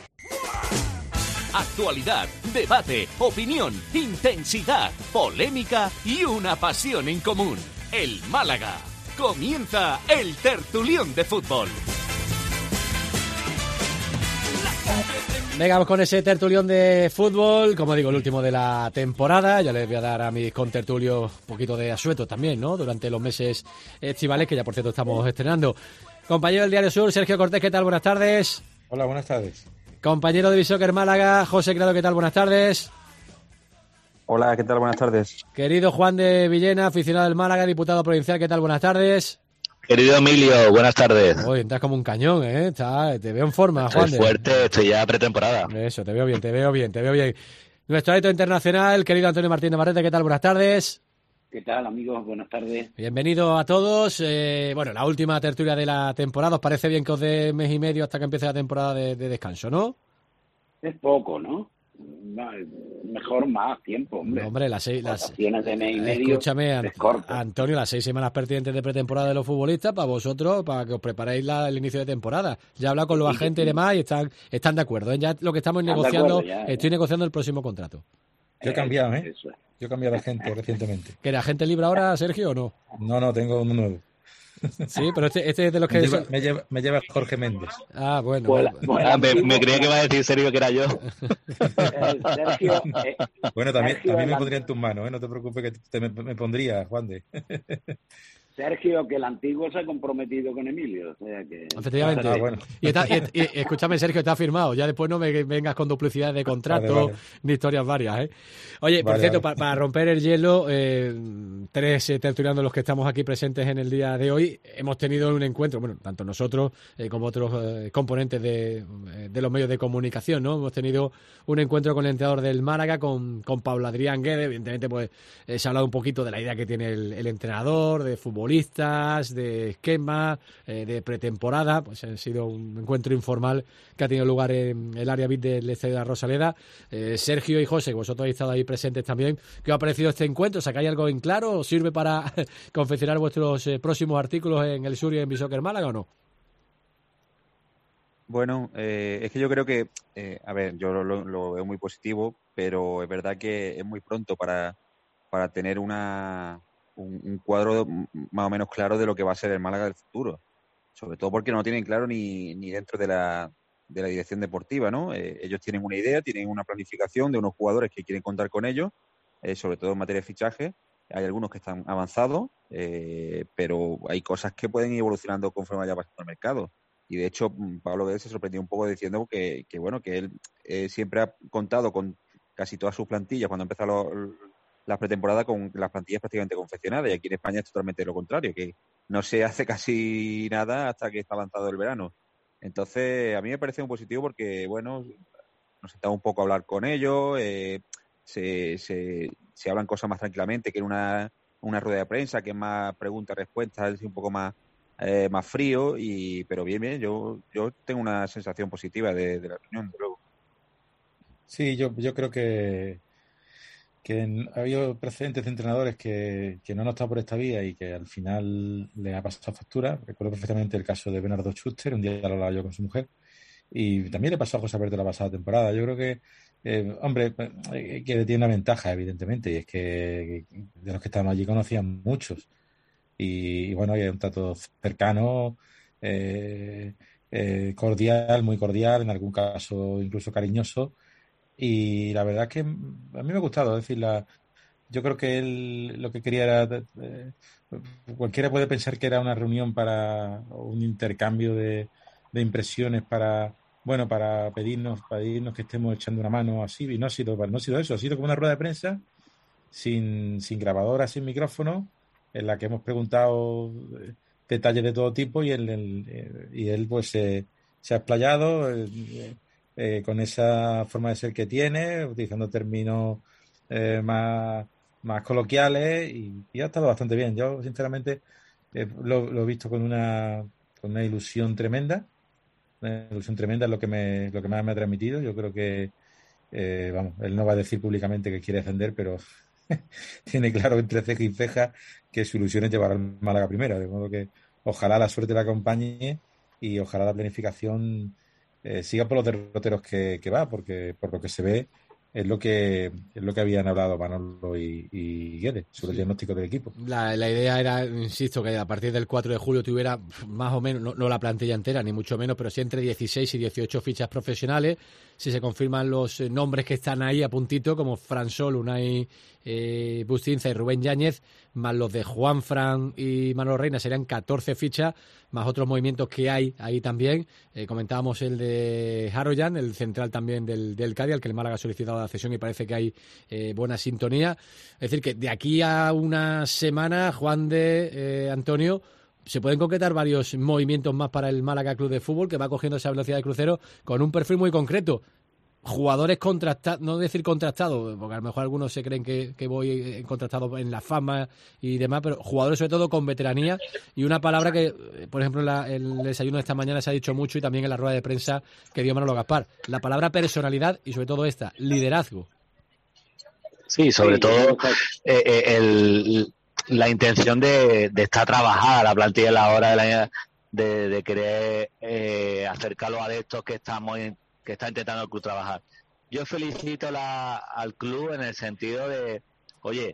Actualidad, debate, opinión, intensidad, polémica y una pasión en común. El Málaga. Comienza el tertulión de fútbol. Venga, vamos con ese tertulión de fútbol, como digo, el último de la temporada. Ya les voy a dar a mis contertulios un poquito de asueto también, ¿no? Durante los meses estivales, que ya por cierto estamos estrenando. Compañero del Diario Sur, Sergio Cortés, ¿qué tal? Buenas tardes. Hola, buenas tardes. Compañero de Bisóquer Málaga, José Criado, ¿qué tal? Buenas tardes. Hola, ¿qué tal? Buenas tardes. Querido Juan de Villena, aficionado del Málaga, diputado provincial, ¿qué tal? Buenas tardes. Querido Emilio, buenas tardes. Oye, entras como un cañón, ¿eh? Está, te veo en forma, estoy Juan. Estoy fuerte, estoy ya pretemporada. Eso, te veo bien, te veo bien, te veo bien. Nuestro árbitro internacional, querido Antonio Martín de Marrete, ¿qué tal? Buenas tardes. ¿Qué tal, amigos? Buenas tardes. Bienvenido a todos. Eh, bueno, la última tertulia de la temporada. ¿Os parece bien que os dé mes y medio hasta que empiece la temporada de, de descanso, no? Es poco, ¿no? Mejor más tiempo, hombre. No, hombre, las seis... Las, de mes y medio, escúchame, Ant- Antonio, las seis semanas pertinentes de pretemporada de los futbolistas, para vosotros, para que os preparéis la, el inicio de temporada. Ya he hablado con los Sí, agentes sí. y demás y están, están de acuerdo, ¿eh? Ya lo que estamos Están de negociando, acuerdo, ya, ya. estoy negociando el próximo contrato. Yo he cambiado, ¿eh? Yo he cambiado de agente recientemente. ¿Que era agente libre ahora, Sergio, o no? No, no, tengo uno nuevo. Sí, pero este, este es de los Me que... lleva, me lleva, me lleva Jorge Méndez. Ah, bueno. Bueno, bueno. ah, me, me creía que iba a decir serio que era yo. Eh, Sergio, eh, Bueno, también, Sergio, también me la- pondría en tus manos, ¿eh? No te preocupes que te, me, me pondría, Juan de. Sergio, que el antiguo se ha comprometido con Emilio, o sea que... Efectivamente. Ah, bueno. y, está, y, y- y escúchame, Sergio, está firmado. Ya después no me vengas con duplicidad de contrato Vale, vale. ni historias varias, ¿eh? Oye, por Vale, cierto, vale. pa- para romper el hielo, eh, tres eh, tertulianos los que estamos aquí presentes en el día de hoy, hemos tenido un encuentro, bueno, tanto nosotros eh, como otros eh, componentes de, eh, de los medios de comunicación, ¿no? Hemos tenido un encuentro con el entrenador del Málaga, con, con Pablo Adrián Guede. Evidentemente, pues eh, se ha hablado un poquito de la idea que tiene el, el entrenador, de futbolistas, de esquema, eh, de pretemporada. Pues ha sido un encuentro informal que ha tenido lugar en el área V I P del Estadio de la Rosaleda. Eh, Sergio y José, vosotros habéis estado ahí presentes también. ¿Qué os ha parecido este encuentro? ¿Sacáis algo en claro? ¿Os sirve para confeccionar vuestros eh, próximos artículos en El Sur y en Bisóquer Málaga o no? Bueno, eh, es que yo creo que, eh, a ver, yo lo, lo veo muy positivo, pero es verdad que es muy pronto para, para tener una, un, un cuadro más o menos claro de lo que va a ser el Málaga del futuro. Sobre todo porque no lo tienen claro ni, ni dentro de la, de la dirección deportiva, ¿no? Eh, ellos tienen una idea, tienen una planificación de unos jugadores que quieren contar con ellos, eh, sobre todo en materia de fichaje. Hay algunos que están avanzados, eh, pero hay cosas que pueden ir evolucionando conforme vaya pasando el mercado. Y de hecho, Pablo Guedes se sorprendió un poco diciendo que, que bueno, que él eh, siempre ha contado con casi todas sus plantillas cuando empieza lo, las pretemporadas con las plantillas prácticamente confeccionadas, y aquí en España es totalmente lo contrario, que no se hace casi nada hasta que está avanzado el verano. Entonces, a mí me parece muy positivo porque, bueno, nos sentamos un poco a hablar con ellos, eh, se, se, se hablan cosas más tranquilamente que en una, una rueda de prensa, que es más preguntas-respuestas, es un poco más eh, más frío, y pero bien, bien, yo yo tengo una sensación positiva de, de la reunión, desde luego. Sí, yo, yo creo que, que en- ha habido precedentes de entrenadores que, que no han optado por esta vía y que al final le ha pasado factura. Recuerdo perfectamente el caso de Bernardo Schuster, un día lo hablaba yo con su mujer, y también le pasó a José Alberto la pasada temporada. Yo creo que, eh, hombre, eh, que tiene una ventaja, evidentemente, y es que de los que estaban allí conocían muchos. Y, y bueno, hay un trato cercano, eh, eh, cordial, muy cordial, en algún caso incluso cariñoso. y la verdad es que a mí me ha gustado, es decir, la, yo creo que él lo que quería era, eh, cualquiera puede pensar que era una reunión para un intercambio de, de impresiones para, bueno, para pedirnos, para pedirnos que estemos echando una mano así, y no ha sido, no ha sido eso, ha sido como una rueda de prensa sin, sin grabadora, sin micrófono, en la que hemos preguntado detalles de todo tipo y él, él, y él pues eh, se ha explayado eh, eh, con esa forma de ser que tiene, utilizando términos eh, más, más coloquiales y, y ha estado bastante bien. Yo, sinceramente, eh, lo, lo he visto con una, con una ilusión tremenda. Una ilusión tremenda es lo que, me, lo que más me ha transmitido. Yo creo que, eh, vamos, él no va a decir públicamente que quiere ascender, pero tiene claro entre ceja y ceja que su ilusión es llevar al Málaga primera, de modo que ojalá la suerte la acompañe y ojalá la planificación eh, siga por los derroteros que, que va, porque por lo que se ve es lo que es lo que habían hablado Manolo y, y Guedes sobre sí. el diagnóstico del equipo. La, la idea era, insisto, que a partir del cuatro de julio tuviera más o menos, no, no la plantilla entera, ni mucho menos, pero sí entre dieciséis y dieciocho fichas profesionales. Si se confirman los nombres que están ahí a puntito, como Fran Sol, Unai eh, Bustinza y Rubén Yáñez, más los de Juan Fran y Manolo Reina, serían catorce fichas, más otros movimientos que hay ahí también. Eh, comentábamos el de Haroyan, el central también del, del Cádiz, al que el Málaga ha solicitado la cesión y parece que hay eh, buena sintonía. Es decir, que de aquí a una semana, Juan de eh, Antonio, se pueden concretar varios movimientos más para el Málaga Club de Fútbol, que va cogiendo esa velocidad de crucero con un perfil muy concreto. Jugadores contrastados, no decir contrastados, porque a lo mejor algunos se creen que, que voy contrastado en la fama y demás, pero jugadores sobre todo con veteranía y una palabra que, por ejemplo, en la, el desayuno de esta mañana se ha dicho mucho y también en la rueda de prensa que dio Manolo Gaspar, la palabra personalidad y sobre todo esta, liderazgo. Sí, sobre Sí, todo eh, eh, el, la intención de, de estar trabajada la plantilla a la hora de, la, de, de querer eh, acercar a los adeptos que estamos en, que está intentando el club trabajar. Yo felicito la, al club en el sentido de, oye,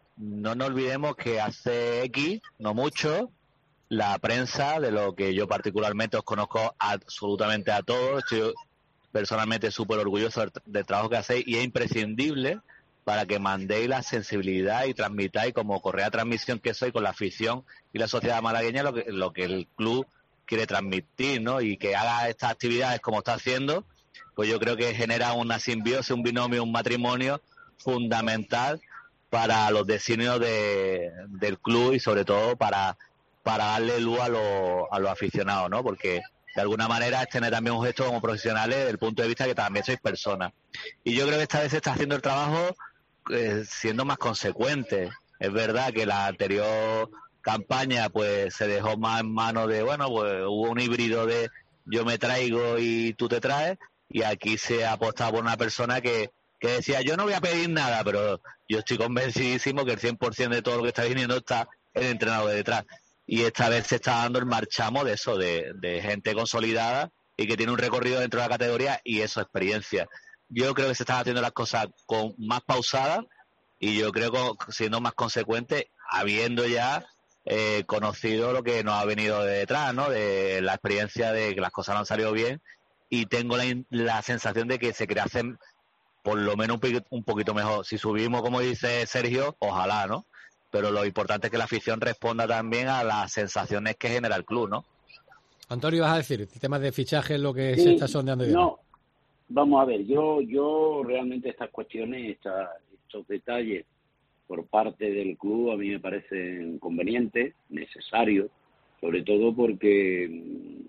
no nos olvidemos que hace X, no mucho, la prensa, de lo que yo particularmente os conozco absolutamente a todos, estoy personalmente súper orgulloso del, del trabajo que hacéis y es imprescindible para que mandéis la sensibilidad y transmitáis como correa de transmisión que soy con la afición y la sociedad malagueña lo que, lo que el club quiere transmitir, ¿no? Y que haga estas actividades como está haciendo, pues yo creo que genera una simbiosis, un binomio, un matrimonio fundamental para los designios de, del club y sobre todo para, para darle luz a, lo, a los aficionados, ¿no? Porque de alguna manera es tener también un gesto como profesionales desde el punto de vista que también sois personas. Y yo creo que esta vez se está haciendo el trabajo eh, siendo más consecuente. Es verdad que la anterior campaña pues se dejó más en manos de, bueno, pues hubo un híbrido de yo me traigo y tú te traes, y aquí se ha apostado por una persona que, que decía yo no voy a pedir nada, pero yo estoy convencidísimo que el cien por ciento de todo lo que está viniendo está el entrenador de detrás. Y esta vez se está dando el marchamo de eso, de, de gente consolidada y que tiene un recorrido dentro de la categoría y eso, experiencia. Yo creo que se están haciendo las cosas con más pausadas y yo creo que siendo más consecuentes, habiendo ya eh, conocido lo que nos ha venido de detrás, ¿no? De la experiencia de que las cosas no han salido bien, y tengo la, la sensación de que se quiere hacer por lo menos un poquito, un poquito mejor. Si subimos, como dice Sergio, ojalá, ¿no? Pero lo importante es que la afición responda también a las sensaciones que genera el club, ¿no? Antonio, vas a decir, temas de fichaje es lo que sí, se está sondeando. No, vamos a ver, yo yo realmente estas cuestiones, esta, estos detalles por parte del club a mí me parecen convenientes, necesarios, sobre todo porque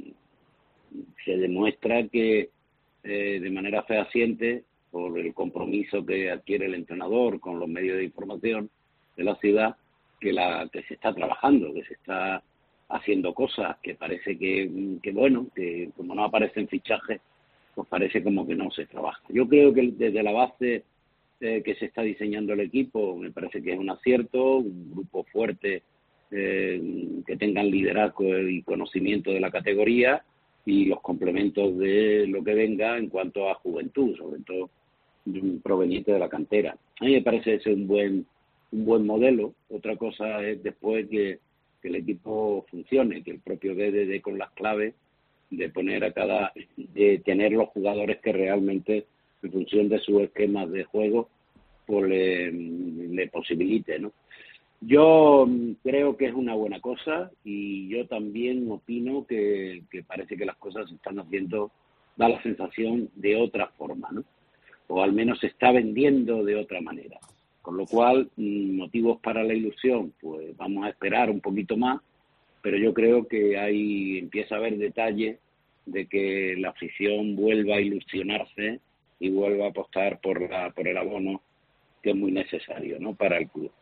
se demuestra que eh, de manera fehaciente, por el compromiso que adquiere el entrenador con los medios de información de la ciudad, que la que se está trabajando, que se está haciendo cosas, que parece que, que bueno, que como no aparecen fichajes, pues parece como que no se trabaja. Yo creo que desde la base eh, que se está diseñando el equipo, me parece que es un acierto, un grupo fuerte, eh, que tengan liderazgo y conocimiento de la categoría y los complementos de lo que venga en cuanto a juventud, sobre todo proveniente de la cantera. A mí me parece ese un buen un buen modelo. Otra cosa es después que, que el equipo funcione, que el propio Guedes dé con las claves de poner a cada, de tener los jugadores que realmente en función de sus esquemas de juego, pues le, le posibilite, ¿no? Yo creo que es una buena cosa y yo también opino que, que parece que las cosas se están haciendo, da la sensación, de otra forma, ¿no? O al menos se está vendiendo de otra manera. Con lo cual, motivos para la ilusión, pues vamos a esperar un poquito más, pero yo creo que ahí empieza a haber detalles de que la afición vuelva a ilusionarse y vuelva a apostar por la por el abono, que es muy necesario, ¿no?, para el club.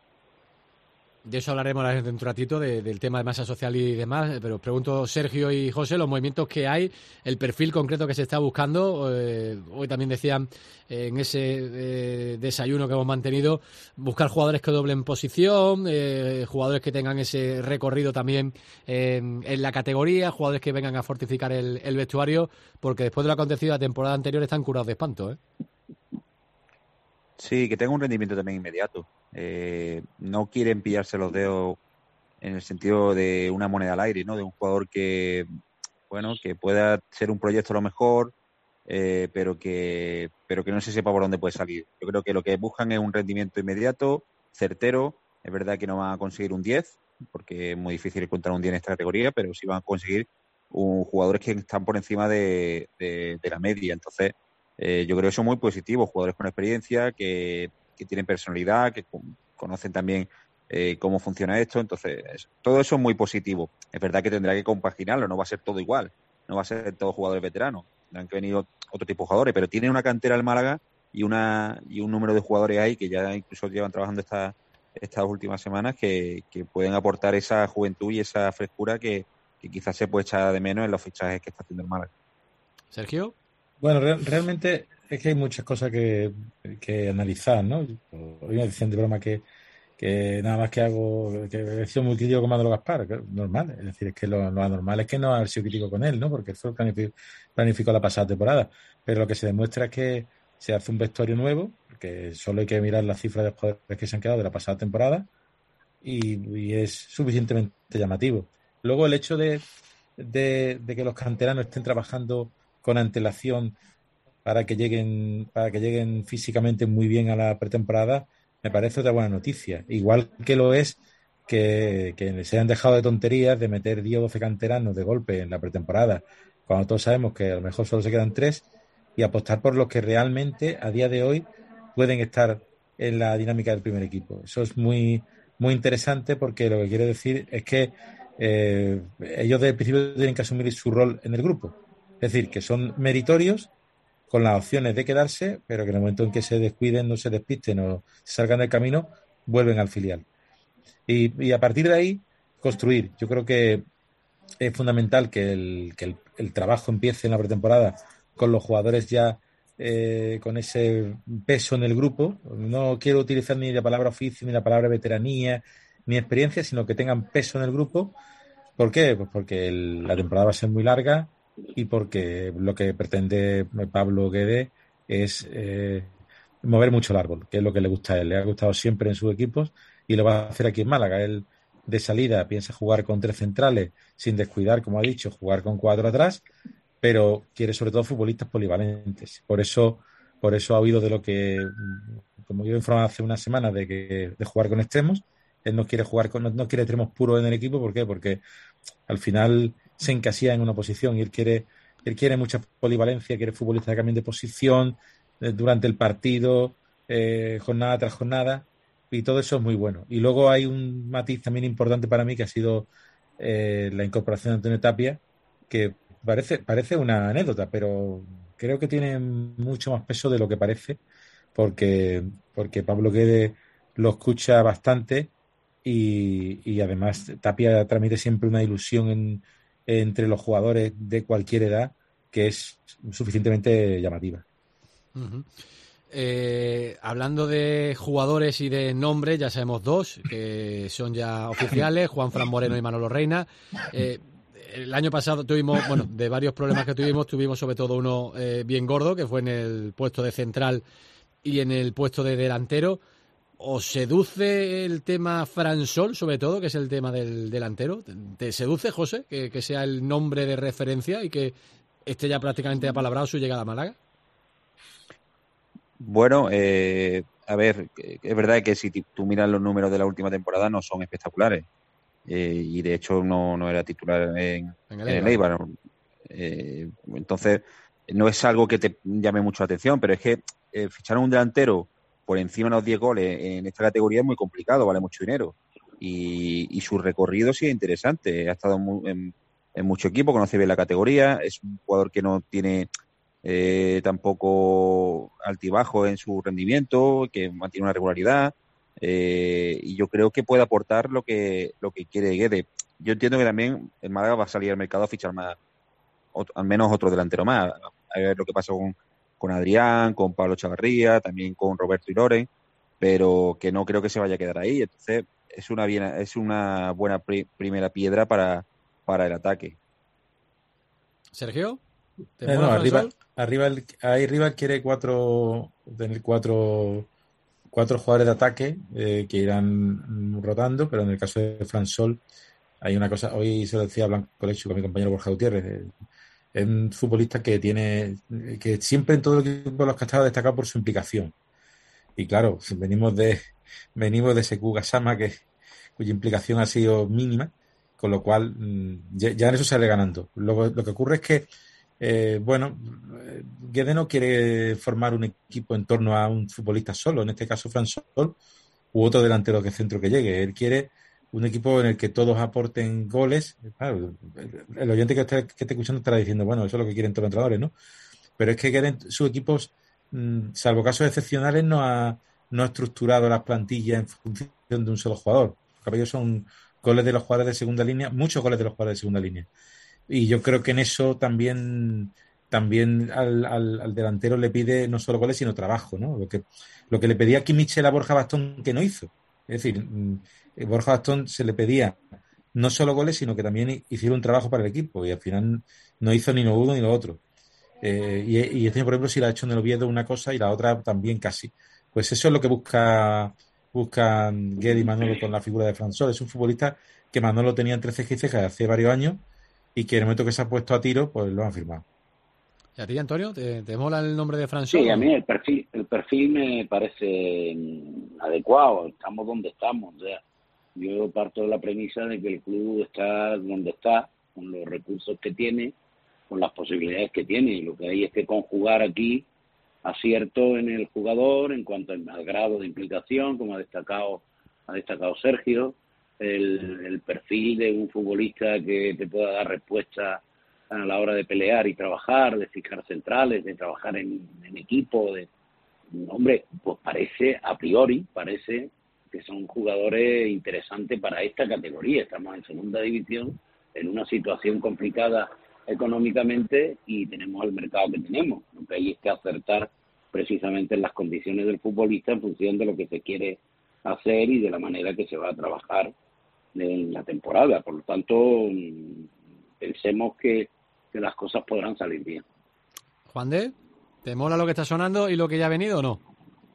De eso hablaremos dentro de un ratito, de, del tema de masa social y demás, pero os pregunto, Sergio y José, los movimientos que hay, el perfil concreto que se está buscando. Eh, hoy también decían eh, en ese eh, desayuno que hemos mantenido, buscar jugadores que doblen posición, eh, jugadores que tengan ese recorrido también eh, en la categoría, jugadores que vengan a fortificar el, el vestuario, porque después de lo acontecido la temporada anterior están curados de espanto, ¿eh? Sí, que tenga un rendimiento también inmediato. Eh, no quieren pillarse los dedos en el sentido de una moneda al aire, ¿no? De un jugador que, bueno, que pueda ser un proyecto a lo mejor, eh, pero que pero que no se sepa por dónde puede salir. Yo creo que lo que buscan es un rendimiento inmediato, certero. Es verdad que no van a conseguir un diez, porque es muy difícil encontrar un diez en esta categoría, pero sí van a conseguir un, jugadores que están por encima de, de, de la media. Entonces, Eh, yo creo que son muy positivos, jugadores con experiencia, que, que tienen personalidad, que con, conocen también eh, cómo funciona esto. Entonces, es, todo eso es muy positivo. Es verdad que tendrá que compaginarlo, no va a ser todo igual, no va a ser todos jugadores veteranos, tendrán que venir otro tipo de jugadores, pero tiene una cantera el Málaga y una y un número de jugadores ahí que ya incluso llevan trabajando esta, estas últimas semanas que, que pueden aportar esa juventud y esa frescura que, que quizás se puede echar de menos en los fichajes que está haciendo el Málaga. Sergio. Bueno, re- realmente es que hay muchas cosas que, que analizar, ¿no? Hoy me decían de broma que, que nada más que hago, que he sido muy crítico con Manolo Gaspar, que es normal, es decir, es que lo, lo anormal es que no haber sido crítico con él, ¿no? Porque eso planificó, planificó la pasada temporada, pero lo que se demuestra es que se hace un vestuario nuevo, porque solo hay que mirar las cifras de jugadores que se han quedado de la pasada temporada y, y es suficientemente llamativo. Luego el hecho de, de, de que los canteranos estén trabajando con antelación para que lleguen para que lleguen físicamente muy bien a la pretemporada, me parece otra buena noticia. Igual que lo es que, que se hayan dejado de tonterías de meter diez o doce canteranos de golpe en la pretemporada, cuando todos sabemos que a lo mejor solo se quedan tres, y apostar por los que realmente a día de hoy pueden estar en la dinámica del primer equipo. Eso es muy, muy interesante, porque lo que quiere decir es que eh, ellos desde el principio tienen que asumir su rol en el grupo. Es decir, que son meritorios con las opciones de quedarse, pero que en el momento en que se descuiden, no se despisten o se salgan del camino, vuelven al filial. Y, y a partir de ahí, construir. Yo creo que es fundamental que el, que el, el trabajo empiece en la pretemporada con los jugadores ya eh, con ese peso en el grupo. No quiero utilizar ni la palabra oficio, ni la palabra veteranía, ni experiencia, sino que tengan peso en el grupo. ¿Por qué? Pues porque el, la temporada va a ser muy larga, y porque lo que pretende Pablo Guede es eh, mover mucho el árbol, que es lo que le gusta a él. Le ha gustado siempre en sus equipos y lo va a hacer aquí en Málaga. Él de salida piensa jugar con tres centrales sin descuidar, como ha dicho, jugar con cuatro atrás, pero quiere sobre todo futbolistas polivalentes. Por eso, por eso ha oído de lo que, como yo informaba hace unas semanas, de que de jugar con extremos. Él no quiere jugar con, no, no quiere extremos puros en el equipo. ¿Por qué? Porque al final se encasilla en una posición y él quiere, él quiere mucha polivalencia, quiere futbolistas que cambien de posición eh, durante el partido, eh, jornada tras jornada, y todo eso es muy bueno. Y luego hay un matiz también importante para mí, que ha sido eh, la incorporación de Antonio Tapia, que parece, parece una anécdota, pero creo que tiene mucho más peso de lo que parece, porque, porque Pablo Guede lo escucha bastante. Y, y además Tapia transmite siempre una ilusión en, entre los jugadores de cualquier edad que es suficientemente llamativa. Uh-huh. Eh, hablando de jugadores y de nombres, ya sabemos dos que son ya oficiales: Juan Fran Moreno y Manolo Reina. Eh, el año pasado tuvimos, bueno, de varios problemas que tuvimos, tuvimos sobre todo uno eh, bien gordo, que fue en el puesto de central y en el puesto de delantero. ¿Os seduce el tema Fran Sol, sobre todo, que es el tema del delantero? ¿Te seduce, José, que, que sea el nombre de referencia y que esté ya prácticamente apalabrado su llegada a Málaga? Bueno, eh, a ver, es verdad que si tú miras los números de la última temporada no son espectaculares. Eh, y de hecho no, no era titular en, en el Eibar. Eh, entonces, no es algo que te llame mucho la atención, pero es que eh, fichar a un delantero por encima de los diez goles en esta categoría es muy complicado, vale mucho dinero. Y, y su recorrido sí es interesante. Ha estado muy, en, en mucho equipo, conoce bien la categoría, es un jugador que no tiene eh, tampoco altibajo en su rendimiento, que mantiene una regularidad. Eh, y yo creo que puede aportar lo que lo que quiere Guede. Yo entiendo que también el Málaga va a salir al mercado a fichar más, otro, al menos otro delantero más, a ver lo que pasa con, con Adrián, con Pablo Chavarría, también con Roberto y Loren, pero que no creo que se vaya a quedar ahí. Entonces es una bien, es una buena pri, primera piedra para, para el ataque. Sergio, ¿te eh, no, arriba, arriba el, ahí arriba quiere cuatro tener cuatro cuatro jugadores de ataque eh, que irán rotando, pero en el caso de Fran Sol hay una cosa, hoy se lo decía Blanco Lechu con mi compañero Borja Gutiérrez, eh, es un futbolista que tiene, que siempre en todo el equipo los que ha estado destacado por su implicación. Y claro, venimos de venimos de ese Kugasama que cuya implicación ha sido mínima, con lo cual ya, ya en eso sale ganando. Lo, lo que ocurre es que Eh, bueno, Guede no quiere formar un equipo en torno a un futbolista solo, en este caso Fran Sol, u otro delantero de centro que llegue. Él quiere un equipo en el que todos aporten goles. Claro, el oyente que esté, que esté escuchando estará diciendo, bueno, eso es lo que quieren todos los entrenadores, ¿no? Pero es que Guede, sus equipos, salvo casos excepcionales, no ha, no ha estructurado las plantillas en función de un solo jugador. Porque ellos son goles de los jugadores de segunda línea, muchos goles de los jugadores de segunda línea. Y yo creo que en eso también también al, al, al delantero le pide no solo goles, sino trabajo, ¿no? Lo que, lo que le pedía aquí Michel a Borja Bastón, que no hizo. Es decir, Borja Bastón se le pedía no solo goles, sino que también hiciera un trabajo para el equipo. Y al final no hizo ni lo uno ni lo otro. Eh, y, y este, por ejemplo, sí la ha hecho en el Oviedo una cosa y la otra también casi. Pues eso es lo que busca buscan Guede y Manolo con la figura de Fran Sol. Es un futbolista que Manolo tenía entre ceja y ceja hace varios años, y que en el momento que se ha puesto a tiro, pues lo han firmado. ¿Y a ti, Antonio? ¿Te, te mola el nombre de Fran Sol? Sí, a mí el perfil, el perfil me parece adecuado. Estamos donde estamos. O sea, yo parto de la premisa de que el club está donde está, con los recursos que tiene, con las posibilidades que tiene. Y lo que hay es que conjugar aquí acierto en el jugador en cuanto al grado de implicación, como ha destacado, ha destacado Sergio. El, el perfil de un futbolista que te pueda dar respuesta a la hora de pelear y trabajar, de fijar centrales, de trabajar en, en equipo, de hombre, pues parece, a priori, parece que son jugadores interesantes para esta categoría. Estamos en segunda división, en una situación complicada económicamente y tenemos el mercado que tenemos. Lo que hay es que acertar precisamente en las condiciones del futbolista en función de lo que se quiere hacer y de la manera que se va a trabajar en la temporada. Por lo tanto, pensemos que, que las cosas podrán salir bien. Juan de, ¿te mola lo que está sonando y lo que ya ha venido o no?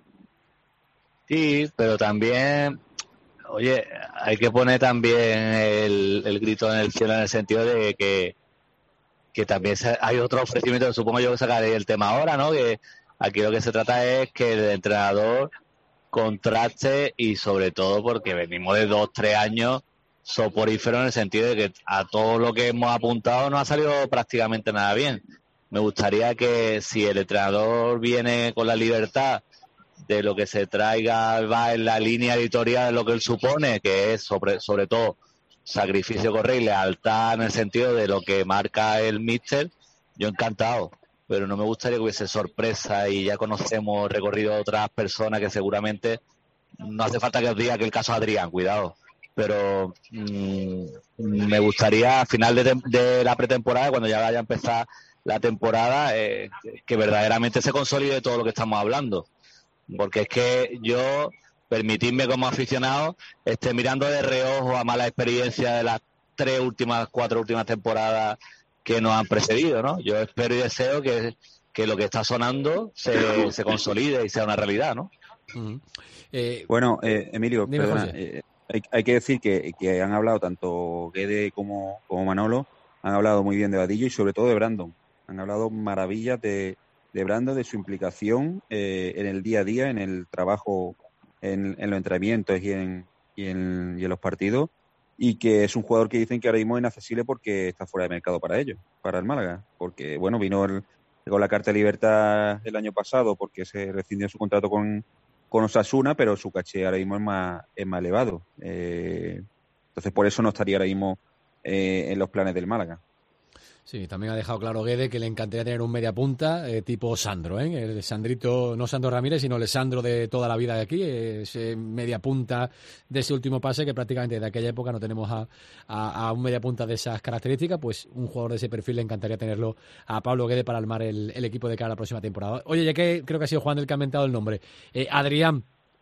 Sí, pero también, oye, hay que poner también el, el grito en el cielo en el sentido de que, que también se, hay otro ofrecimiento, supongo yo que sacaré el tema ahora, ¿no? Que aquí lo que se trata es que el entrenador contraste y sobre todo porque venimos de dos, tres años soporíferos en el sentido de que a todo lo que hemos apuntado no ha salido prácticamente nada bien. Me gustaría que si el entrenador viene con la libertad de lo que se traiga, va en la línea editorial de lo que él supone, que es sobre, sobre todo sacrificio, correr y lealtad en el sentido de lo que marca el míster, yo encantado. Pero no me gustaría que hubiese sorpresa y ya conocemos el recorrido de otras personas que seguramente no hace falta que os diga que el caso Adrián, cuidado. Pero mmm, me gustaría a final de, de la pretemporada, cuando ya vaya a empezar la temporada, eh, que verdaderamente se consolide todo lo que estamos hablando. Porque es que yo, permitidme como aficionado, esté mirando de reojo a mala experiencia de las tres últimas, cuatro últimas temporadas que nos han precedido, ¿no? Yo espero y deseo que, que lo que está sonando se, se consolide y sea una realidad, ¿no? Uh-huh. eh, bueno, eh, Emilio, dime, perdona, eh, hay, hay que decir que, que han hablado tanto Guede como, como Manolo, han hablado muy bien de Vadillo y sobre todo de Brandon. Han hablado maravillas de, de Brando, de su implicación eh, en el día a día, en el trabajo, en, en los entrenamientos y en, y, en, y en los partidos, y que es un jugador que dicen que ahora mismo es inaccesible porque está fuera de mercado para ellos, para el Málaga, porque bueno, vino el, con la carta de libertad el año pasado porque se rescindió su contrato con, con Osasuna, pero su caché ahora mismo es más, es más elevado. Eh, entonces por eso no estaría ahora mismo eh, en los planes del Málaga. Sí, también ha dejado claro Guede que le encantaría tener un media punta eh, tipo Sandro, ¿eh? El Sandrito, no Sandro Ramírez, sino el Sandro de toda la vida de aquí, ese media punta de ese último pase que prácticamente desde aquella época no tenemos a, a, a un media punta de esas características, pues un jugador de ese perfil le encantaría tenerlo a Pablo Guede para armar el, el equipo de cara a la próxima temporada. Oye, ya que creo que ha sido Juan el que ha inventado el nombre, eh, Adrián,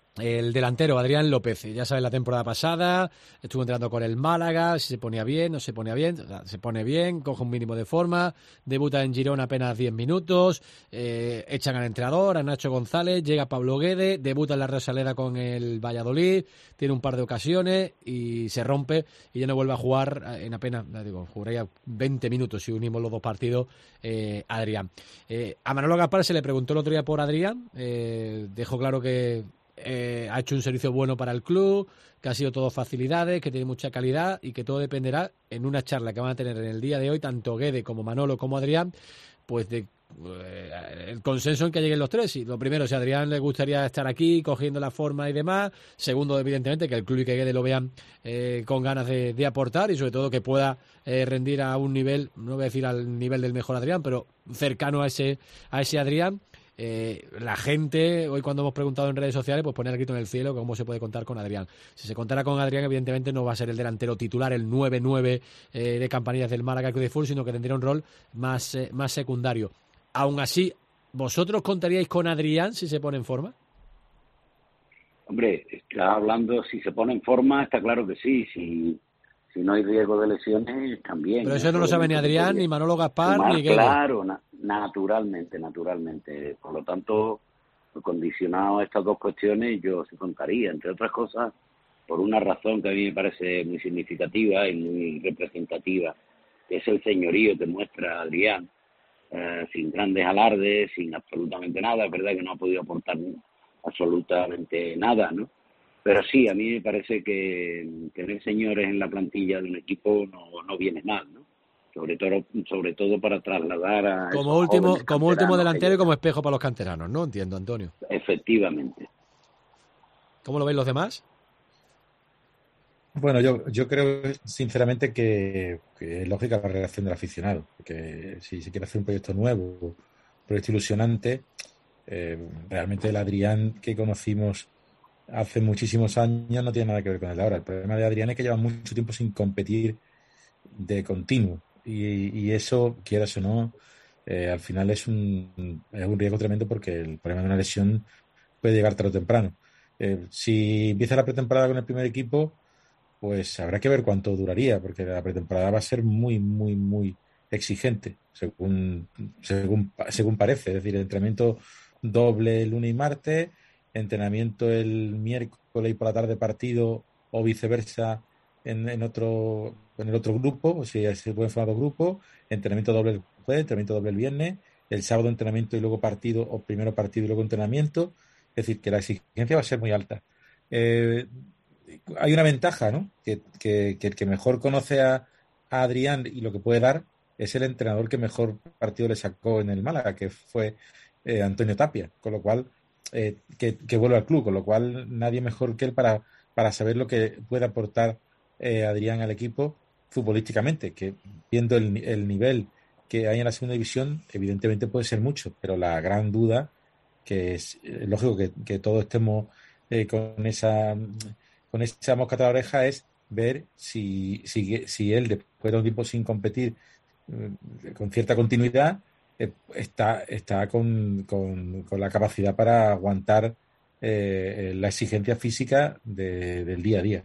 el delantero, Adrián López, ya sabes, la temporada pasada estuvo entrenando con el Málaga, si se ponía bien, no se ponía bien, o sea, se pone bien, coge un mínimo de forma, debuta en Girona apenas diez minutos, eh, echan al entrenador, a Nacho González, llega Pablo Guede, debuta en la Rosaleda con el Valladolid, tiene un par de ocasiones y se rompe y ya no vuelve a jugar en apenas, digo, jugaría veinte minutos si unimos los dos partidos, eh, Adrián. Eh, a Manolo Gaspar se le preguntó el otro día por Adrián, eh, dejó claro que Eh, ha hecho un servicio bueno para el club, que ha sido todo facilidades, que tiene mucha calidad y que todo dependerá en una charla que van a tener en el día de hoy tanto Guede como Manolo como Adrián, pues de eh, el consenso en que lleguen los tres. Y lo primero, si a Adrián le gustaría estar aquí cogiendo la forma y demás. Segundo, evidentemente, que el club y que Guede lo vean eh, con ganas de, de aportar y sobre todo que pueda eh, rendir a un nivel, no voy a decir al nivel del mejor Adrián, pero cercano a ese, a ese Adrián. Eh, la gente, hoy cuando hemos preguntado en redes sociales, pues poner el grito en el cielo cómo se puede contar con Adrián. Si se contara con Adrián, evidentemente no va a ser el delantero titular, el nueve nueve eh, de Campanillas del Málaga Club de Fútbol, sino que tendría un rol más, eh, más secundario. Aún así, ¿vosotros contaríais con Adrián si se pone en forma? Hombre, está hablando, si se pone en forma, está claro que sí, si... Si no hay riesgo de lesiones, también. Pero eso no lo sabe ni Adrián, ni Manolo Gaspar, Sumar, ni Guede. Claro, na- naturalmente, naturalmente. Por lo tanto, condicionado a estas dos cuestiones, yo se contaría, entre otras cosas, por una razón que a mí me parece muy significativa y muy representativa, que es el señorío que muestra Adrián, eh, sin grandes alardes, sin absolutamente nada. Es verdad que no ha podido aportar absolutamente nada, ¿no? Pero sí, a mí me parece que tener señores en la plantilla de un equipo no, no viene mal, ¿no? Sobre todo, sobre todo para trasladar a Como último, como último delantero y como espejo para los canteranos, ¿no? Entiendo, Antonio. Efectivamente. ¿Cómo lo ven los demás? Bueno, yo, yo creo sinceramente que, que es lógica la reacción del aficionado, porque si se quiere hacer un proyecto nuevo, un proyecto ilusionante, eh, realmente el Adrián que conocimos hace muchísimos años no tiene nada que ver con el de ahora. El problema de Adrián es que lleva mucho tiempo sin competir de continuo y, y eso, quieras o no, eh, al final es un, es un riesgo tremendo porque el problema de una lesión puede llegar tarde o temprano. Eh, si empieza la pretemporada con el primer equipo, pues habrá que ver cuánto duraría, porque la pretemporada va a ser muy, muy, muy exigente, según, según, según parece. Es decir, el entrenamiento doble lunes y martes, entrenamiento el miércoles y por la tarde partido o viceversa en, en otro en el otro grupo, o si se pueden formar dos grupos, entrenamiento doble el jueves, entrenamiento doble el viernes, el sábado entrenamiento y luego partido o primero partido y luego entrenamiento. Es decir, que la exigencia va a ser muy alta. Eh, hay una ventaja, ¿no? Que, que, que el que mejor conoce a, a Adrián y lo que puede dar es el entrenador que mejor partido le sacó en el Málaga, que fue eh, Antonio Tapia, con lo cual Eh, que, que vuelva al club, con lo cual nadie mejor que él para, para saber lo que puede aportar eh, Adrián al equipo futbolísticamente, que viendo el, el nivel que hay en la segunda división, evidentemente puede ser mucho, pero la gran duda, que es eh, lógico que, que todos estemos eh, con esa con esa mosca de la oreja, es ver si, si, si él, después de un tiempo sin competir eh, con cierta continuidad, está, está con, con, con la capacidad para aguantar eh, la exigencia física de, del día a día.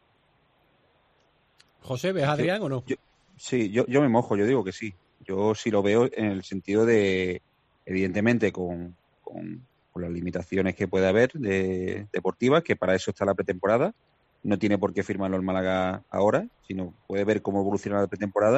José, ¿ves a Adrián yo, o no? Yo, sí, yo, yo me mojo, yo digo que sí. Yo sí lo veo en el sentido de, evidentemente, con, con, con las limitaciones que puede haber de, deportivas, que para eso está la pretemporada. No tiene por qué firmarlo el Málaga ahora, sino puede ver cómo evoluciona la pretemporada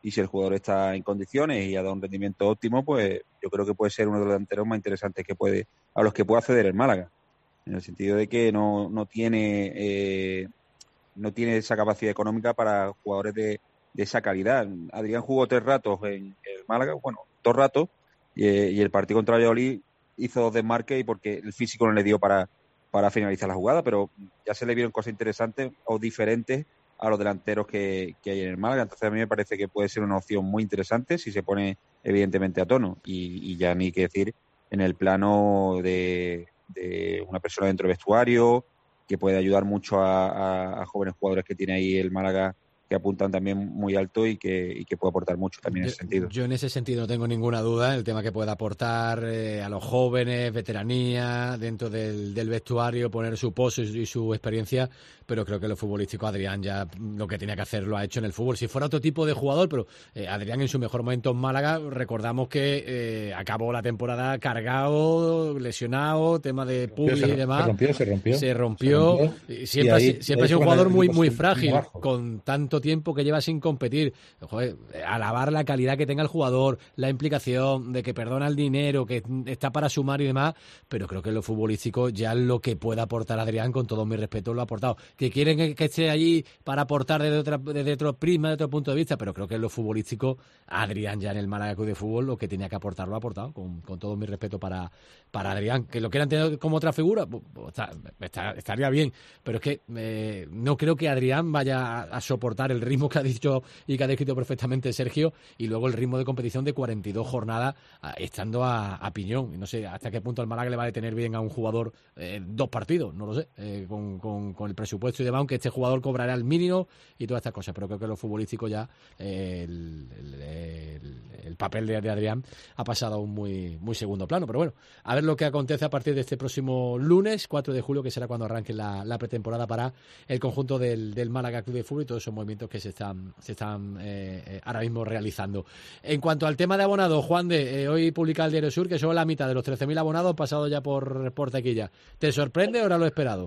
y si el jugador está en condiciones y ha dado un rendimiento óptimo, pues yo creo que puede ser uno de los delanteros más interesantes que puede a los que puede acceder el Málaga, en el sentido de que no, no tiene eh, no tiene esa capacidad económica para jugadores de, de esa calidad. Adrián jugó tres ratos en el Málaga, bueno, dos ratos, y, y el partido contra Valladolid hizo dos desmarques y porque el físico no le dio para, para finalizar la jugada, pero ya se le vieron cosas interesantes o diferentes a los delanteros que, que hay en el Málaga. Entonces a mí me parece que puede ser una opción muy interesante si se pone evidentemente a tono, y, y ya ni que decir en el plano de, de una persona dentro del vestuario que puede ayudar mucho a, a, a jóvenes jugadores que tiene ahí el Málaga, que apuntan también muy alto y que, y que puede aportar mucho también yo, en ese sentido. Yo en ese sentido no tengo ninguna duda, el tema que pueda aportar eh, a los jóvenes, veteranía, dentro del, del vestuario, poner su pozo y, y su experiencia, pero creo que lo futbolístico Adrián ya lo que tenía que hacer lo ha hecho en el fútbol. Si fuera otro tipo de jugador, pero eh, Adrián en su mejor momento en Málaga, recordamos que eh, acabó la temporada cargado, lesionado, tema de público y demás. Se rompió, se rompió. Se rompió. Se rompió. Siempre, ahí, ha, siempre ha sido un jugador muy, muy frágil, con tanto tiempo que lleva sin competir. Joder, alabar la calidad que tenga el jugador, la implicación de que perdona el dinero, que está para sumar y demás, pero creo que en lo futbolístico ya lo que pueda aportar Adrián, con todo mi respeto, lo ha aportado. Que quieren que, que esté allí para aportar desde, otra, desde otro prisma, desde otro punto de vista, pero creo que en lo futbolístico Adrián ya en el Málaga Club de Fútbol lo que tenía que aportar lo ha aportado, con, con todo mi respeto para, para Adrián. Que lo quieran tener como otra figura, pues, está, está, estaría bien, pero es que eh, no creo que Adrián vaya a, a soportar el ritmo que ha dicho y que ha descrito perfectamente Sergio, y luego el ritmo de competición de cuarenta y dos jornadas estando a, a piñón. Y no sé hasta qué punto el Málaga le va a detener bien a un jugador eh, dos partidos, no lo sé, eh, con, con, con el presupuesto y demás, aunque este jugador cobrará el mínimo y todas estas cosas, pero creo que lo futbolístico ya eh, el, el, el, el papel de, de Adrián ha pasado a un muy, muy segundo plano. Pero bueno, a ver lo que acontece a partir de este próximo lunes, cuatro de julio, que será cuando arranque la, la pretemporada para el conjunto del, del Málaga Club de Fútbol y todos esos movimientos que se están, se están eh, eh, ahora mismo realizando. En cuanto al tema de abonados, Juan de, eh, hoy publica el Diario Sur que son la mitad de los trece mil abonados pasados ya por, por taquilla. ¿Te sorprende o era lo esperado?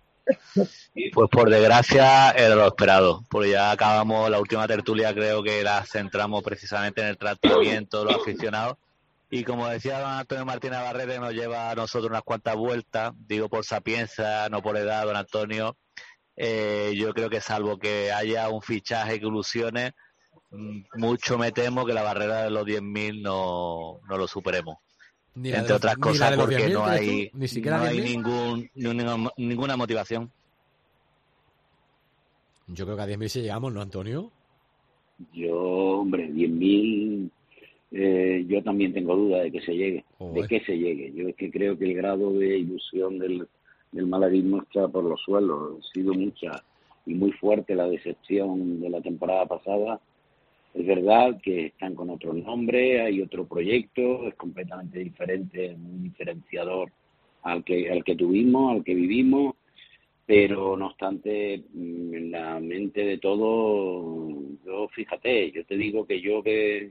Pues por desgracia era lo esperado, porque ya acabamos la última tertulia, creo que la centramos precisamente en el tratamiento de los aficionados, y como decía don Antonio Martínez Barrete, nos lleva a nosotros unas cuantas vueltas, digo por sapienza, no por edad, don Antonio. Eh, yo creo que salvo que haya un fichaje que ilusione, mucho me temo que la barrera de los diez mil no, no lo superemos. Ni entre los, otras cosas porque diez mil, no hay, ¿Ni siquiera no hay ningún, ninguna, ninguna motivación. Yo creo que a diez mil si llegamos, ¿no, Antonio? Yo, hombre, diez mil, eh, yo también tengo duda de que se llegue, oh, de eh. que se llegue. Yo es que creo que el grado de ilusión del, del malaguismo está por los suelos. Ha sido mucha y muy fuerte la decepción de la temporada pasada. Es verdad que están con otro nombre, hay otro proyecto, es completamente diferente, muy diferenciador al que al que tuvimos, al que vivimos, pero no obstante, en la mente de todo, yo fíjate, yo te digo que yo que,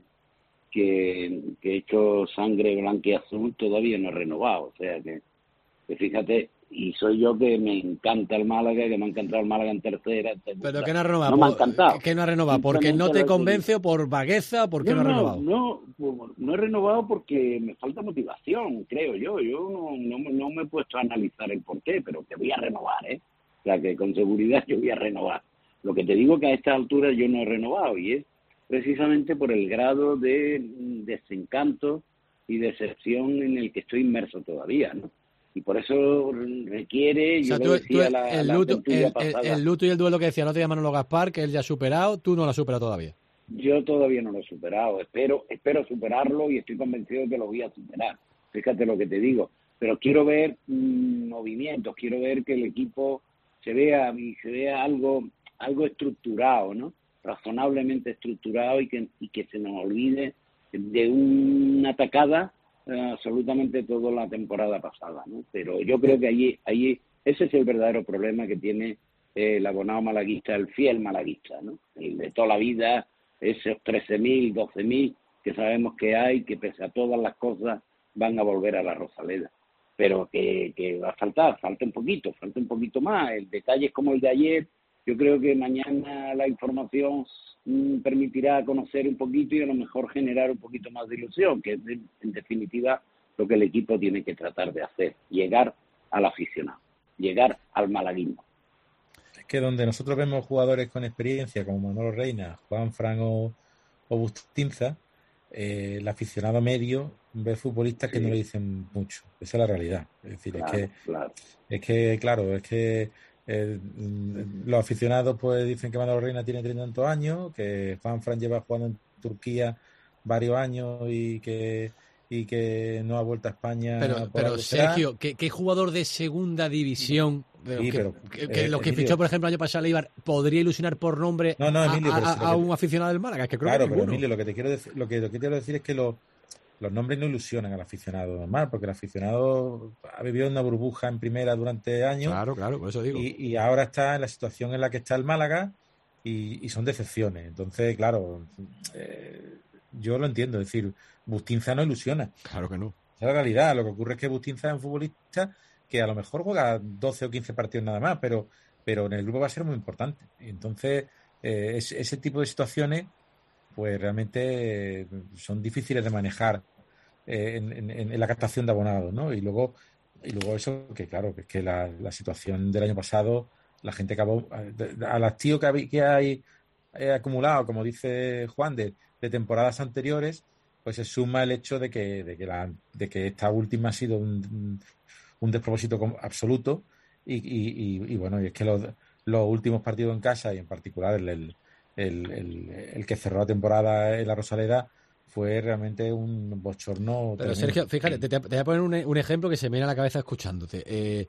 que, que he hecho sangre blanca y azul todavía no he renovado, o sea que, que fíjate, y soy yo que me encanta el Málaga, que me ha encantado el Málaga en tercera. ¿Pero qué no ha renovado? No me ha encantado. ¿Qué no ha renovado? ¿Porque no te convence o por vagueza? ¿Por qué no, no ha renovado? No, no, no he renovado porque me falta motivación, creo yo. Yo no, no, no me he puesto a analizar el porqué, pero que voy a renovar, ¿eh? O sea, que con seguridad yo voy a renovar. Lo que te digo que a esta altura yo no he renovado, y es precisamente por el grado de desencanto y decepción en el que estoy inmerso todavía, ¿no? Y por eso requiere, yo o sea, tú, lo decía tú, la, el, la luto, el, pasada. El, el luto y el duelo que decía no te llama Manolo Gaspar, que él ya ha superado, tú no lo has superado todavía. Yo todavía no lo he superado, espero espero superarlo y estoy convencido de que lo voy a superar. Fíjate lo que te digo, pero quiero ver mmm, movimientos, quiero ver que el equipo se vea y se vea algo algo estructurado, ¿no? Razonablemente estructurado, y que y que se nos olvide de una atacada absolutamente toda la temporada pasada, ¿no? Pero yo creo que allí, allí ese es el verdadero problema que tiene eh, el abonado malaguista, el fiel malaguista, ¿no? El de toda la vida, esos trece mil, doce mil que sabemos que hay, que pese a todas las cosas van a volver a la Rosaleda. Pero que, que va a faltar, falta un poquito, falta un poquito más. El detalle es como el de ayer, yo creo que mañana la información mmm, permitirá conocer un poquito y a lo mejor generar un poquito más de ilusión, que es de, en definitiva lo que el equipo tiene que tratar de hacer, llegar al aficionado, llegar al malaguismo. Es que donde nosotros vemos jugadores con experiencia como Manolo Reina, Juan Fran o, o Bustinza, eh, el aficionado medio ve futbolistas sí. que no le dicen mucho. Esa es la realidad. Es decir, claro, es que, claro. es que, claro, es que eh, los aficionados pues dicen que Manolo Reina tiene treinta y tantos años, que Juan Fran lleva jugando en Turquía varios años y que y que no ha vuelto a España. Pero, pero Sergio, ¿qué, ¿qué jugador de segunda división, de sí, que, pero, que, que eh, lo que Emilio, fichó, por ejemplo, el año pasado Eibar, podría ilusionar por nombre no, no, Emilio, a, a, a, a un aficionado del Málaga? Que creo claro, que pero Emilio, lo que te quiero decir, lo que, lo que quiero decir es que los, los nombres no ilusionan al aficionado normal, porque el aficionado ha vivido una burbuja en primera durante años. Claro, claro, por eso digo. Y, y ahora está en la situación en la que está el Málaga y, y son decepciones. Entonces, claro, eh, yo lo entiendo, es decir, Bustinza no ilusiona. Claro que no. Esa es la realidad. Lo que ocurre es que Bustinza es un futbolista que a lo mejor juega doce o quince partidos nada más, pero, pero en el grupo va a ser muy importante. Y entonces, eh, es, ese tipo de situaciones, pues realmente eh, son difíciles de manejar eh, en, en, en la captación de abonados, ¿no? Y luego, y luego eso, que claro, que es que la, la situación del año pasado, la gente acabó, al hastío que, hay, que hay eh, acumulado, como dice Juan, de, de temporadas anteriores, pues se suma el hecho de que, de que, la, de que esta última ha sido un, un despropósito absoluto y, y, y, y bueno, y es que los, los últimos partidos en casa y en particular el, el, el, el, el que cerró la temporada en la Rosaleda fue realmente un bochorno. Pero tremendo. Sergio, fíjate, te, te voy a poner un, un ejemplo que se me viene a la cabeza escuchándote. Eh,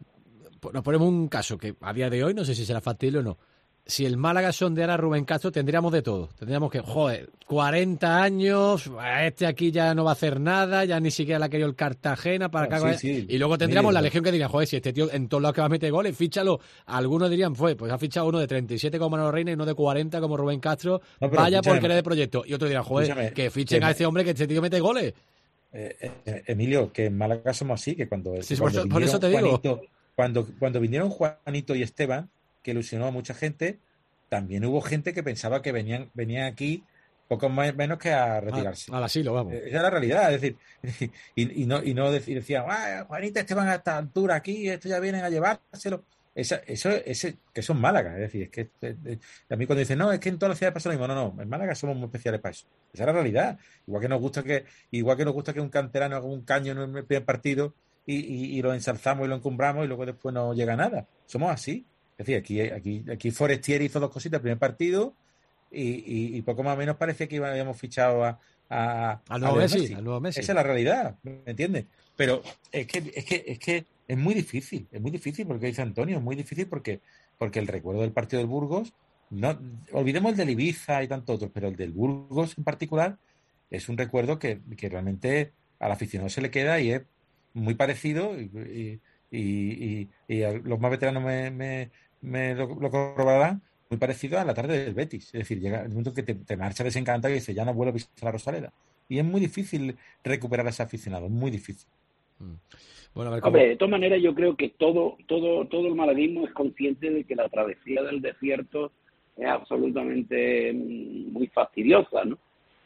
nos ponemos un caso que a día de hoy no sé si será factible o no. Si el Málaga sondeara a Rubén Castro, tendríamos de todo. Tendríamos que, joder, cuarenta años, este aquí ya no va a hacer nada, ya ni siquiera la querido el Cartagena para no, acá. Sí, sí. Y luego tendríamos Mire, la legión que diría, joder, si este tío en todos lados que va a meter goles, fíchalo. Algunos dirían, fue, pues ha fichado uno de treinta y siete como Manolo Reina y uno de cuarenta como Rubén Castro. No, vaya porquería de proyecto. Y otro dirán, joder, que fichen que, a ese hombre que este tío mete goles. Eh, eh, Emilio, que en Málaga somos así, que cuando, sí, cuando por, por eso te digo. Juanito, cuando, cuando vinieron Juanito y Esteban, que ilusionó a mucha gente, también hubo gente que pensaba que venían venían aquí poco más, menos que a retirarse. A, al asilo, vamos. Esa es la realidad, es decir, y, y no y no decir, decían, ah, Juanita, Esteban a esta altura aquí, esto ya vienen a llevárselo. Esa, eso, ese, que son Málaga, es decir, es que es, es, a mí cuando dicen, no, es que en todas las ciudades pasa lo mismo, no, no, en Málaga somos muy especiales para eso. Esa es la realidad. Igual que nos gusta que, igual que nos gusta que un canterano haga un caño en el primer partido y, y, y lo ensalzamos y lo encumbramos y luego después no llega a nada. Somos así. Es decir, aquí, aquí, aquí Forestier hizo dos cositas el primer partido y, y, y poco más o menos parece que habíamos fichado a, a, al, nuevo a Messi, Messi. al nuevo Messi. Esa es la realidad, ¿me entiendes? Pero es que, es que, es que es muy difícil, es muy difícil porque dice Antonio, es muy difícil porque, porque el recuerdo del partido del Burgos, no, olvidemos el del Ibiza y tanto otros, pero el del Burgos en particular es un recuerdo que, que realmente al aficionado se le queda y es muy parecido y, y, y, y a los más veteranos me, me me lo, lo corroborarán, muy parecido a la tarde del Betis. Es decir, llega el momento que te, te marcha desencantado y dices, ya no vuelvo a pisar la Rosaleda. Y es muy difícil recuperar a ese aficionado, muy difícil. Bueno, a ver, Hombre, de todas maneras yo creo que todo, todo, todo el malaguismo es consciente de que la travesía del desierto es absolutamente muy fastidiosa, ¿no?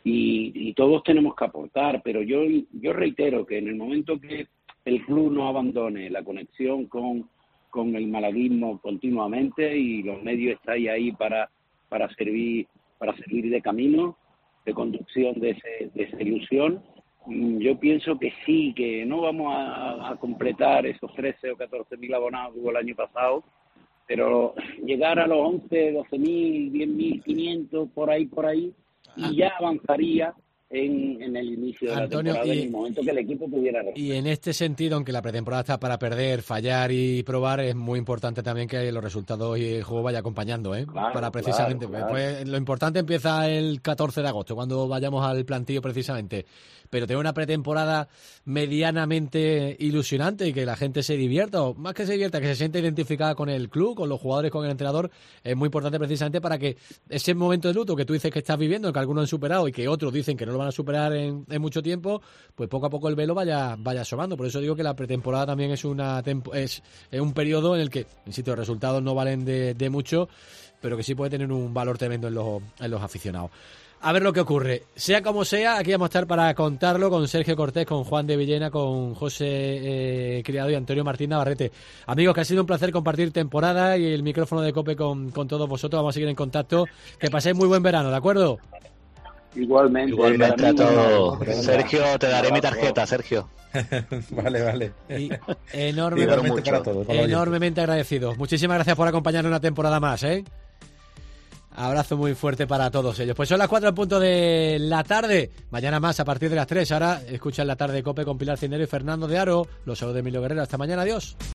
Y, y todos tenemos que aportar, pero yo, yo reitero que en el momento que el club no abandone la conexión con con el malaguismo continuamente y los medios están ahí para para servir para servir de camino, de conducción de, ese, de esa ilusión. Yo pienso que sí, que no vamos a, a completar esos trece o catorce mil abonados que hubo el año pasado, pero llegar a los once, doce mil, diez mil quinientos, por ahí, por ahí, y ya avanzaría En, en el inicio de Antonio, la temporada, y, en el momento que el equipo pudiera responder. Y en este sentido, aunque la pretemporada está para perder, fallar y probar, es muy importante también que los resultados y el juego vaya acompañando, ¿eh? Claro, para precisamente, claro, claro. Pues, lo importante empieza el catorce de agosto, cuando vayamos al plantillo precisamente. Pero tener una pretemporada medianamente ilusionante y que la gente se divierta, o más que se divierta, que se siente identificada con el club, con los jugadores, con el entrenador, es muy importante precisamente para que ese momento de luto que tú dices que estás viviendo, que algunos han superado y que otros dicen que no lo van a superar en, en mucho tiempo, pues poco a poco el velo vaya vaya asomando. Por eso digo que la pretemporada también es una tempo, es, es un periodo en el que, insisto, los resultados no valen de, de mucho, pero que sí puede tener un valor tremendo en los, en los aficionados. A ver lo que ocurre. Sea como sea, aquí vamos a estar para contarlo con Sergio Cortés, con Juan de Villena, con José eh, Criado y Antonio Martín Navarrete. Amigos, que ha sido un placer compartir temporada y el micrófono de COPE con, con todos vosotros. Vamos a seguir en contacto. Que paséis muy buen verano, ¿de acuerdo? Igualmente. Igualmente a todos. Sergio, te daré mi tarjeta, Sergio. Vale, vale. Y enormemente, Igualmente para todos, para enormemente agradecidos. Muchísimas gracias por acompañarnos una temporada más, ¿eh? Abrazo muy fuerte para todos ellos. Pues son las cuatro en punto de la tarde. Mañana más a partir de las tres. Ahora escuchan La Tarde de COPE con Pilar Cinero y Fernando de Aro. Los saludos de Emilio Guerrero. Hasta mañana. Adiós.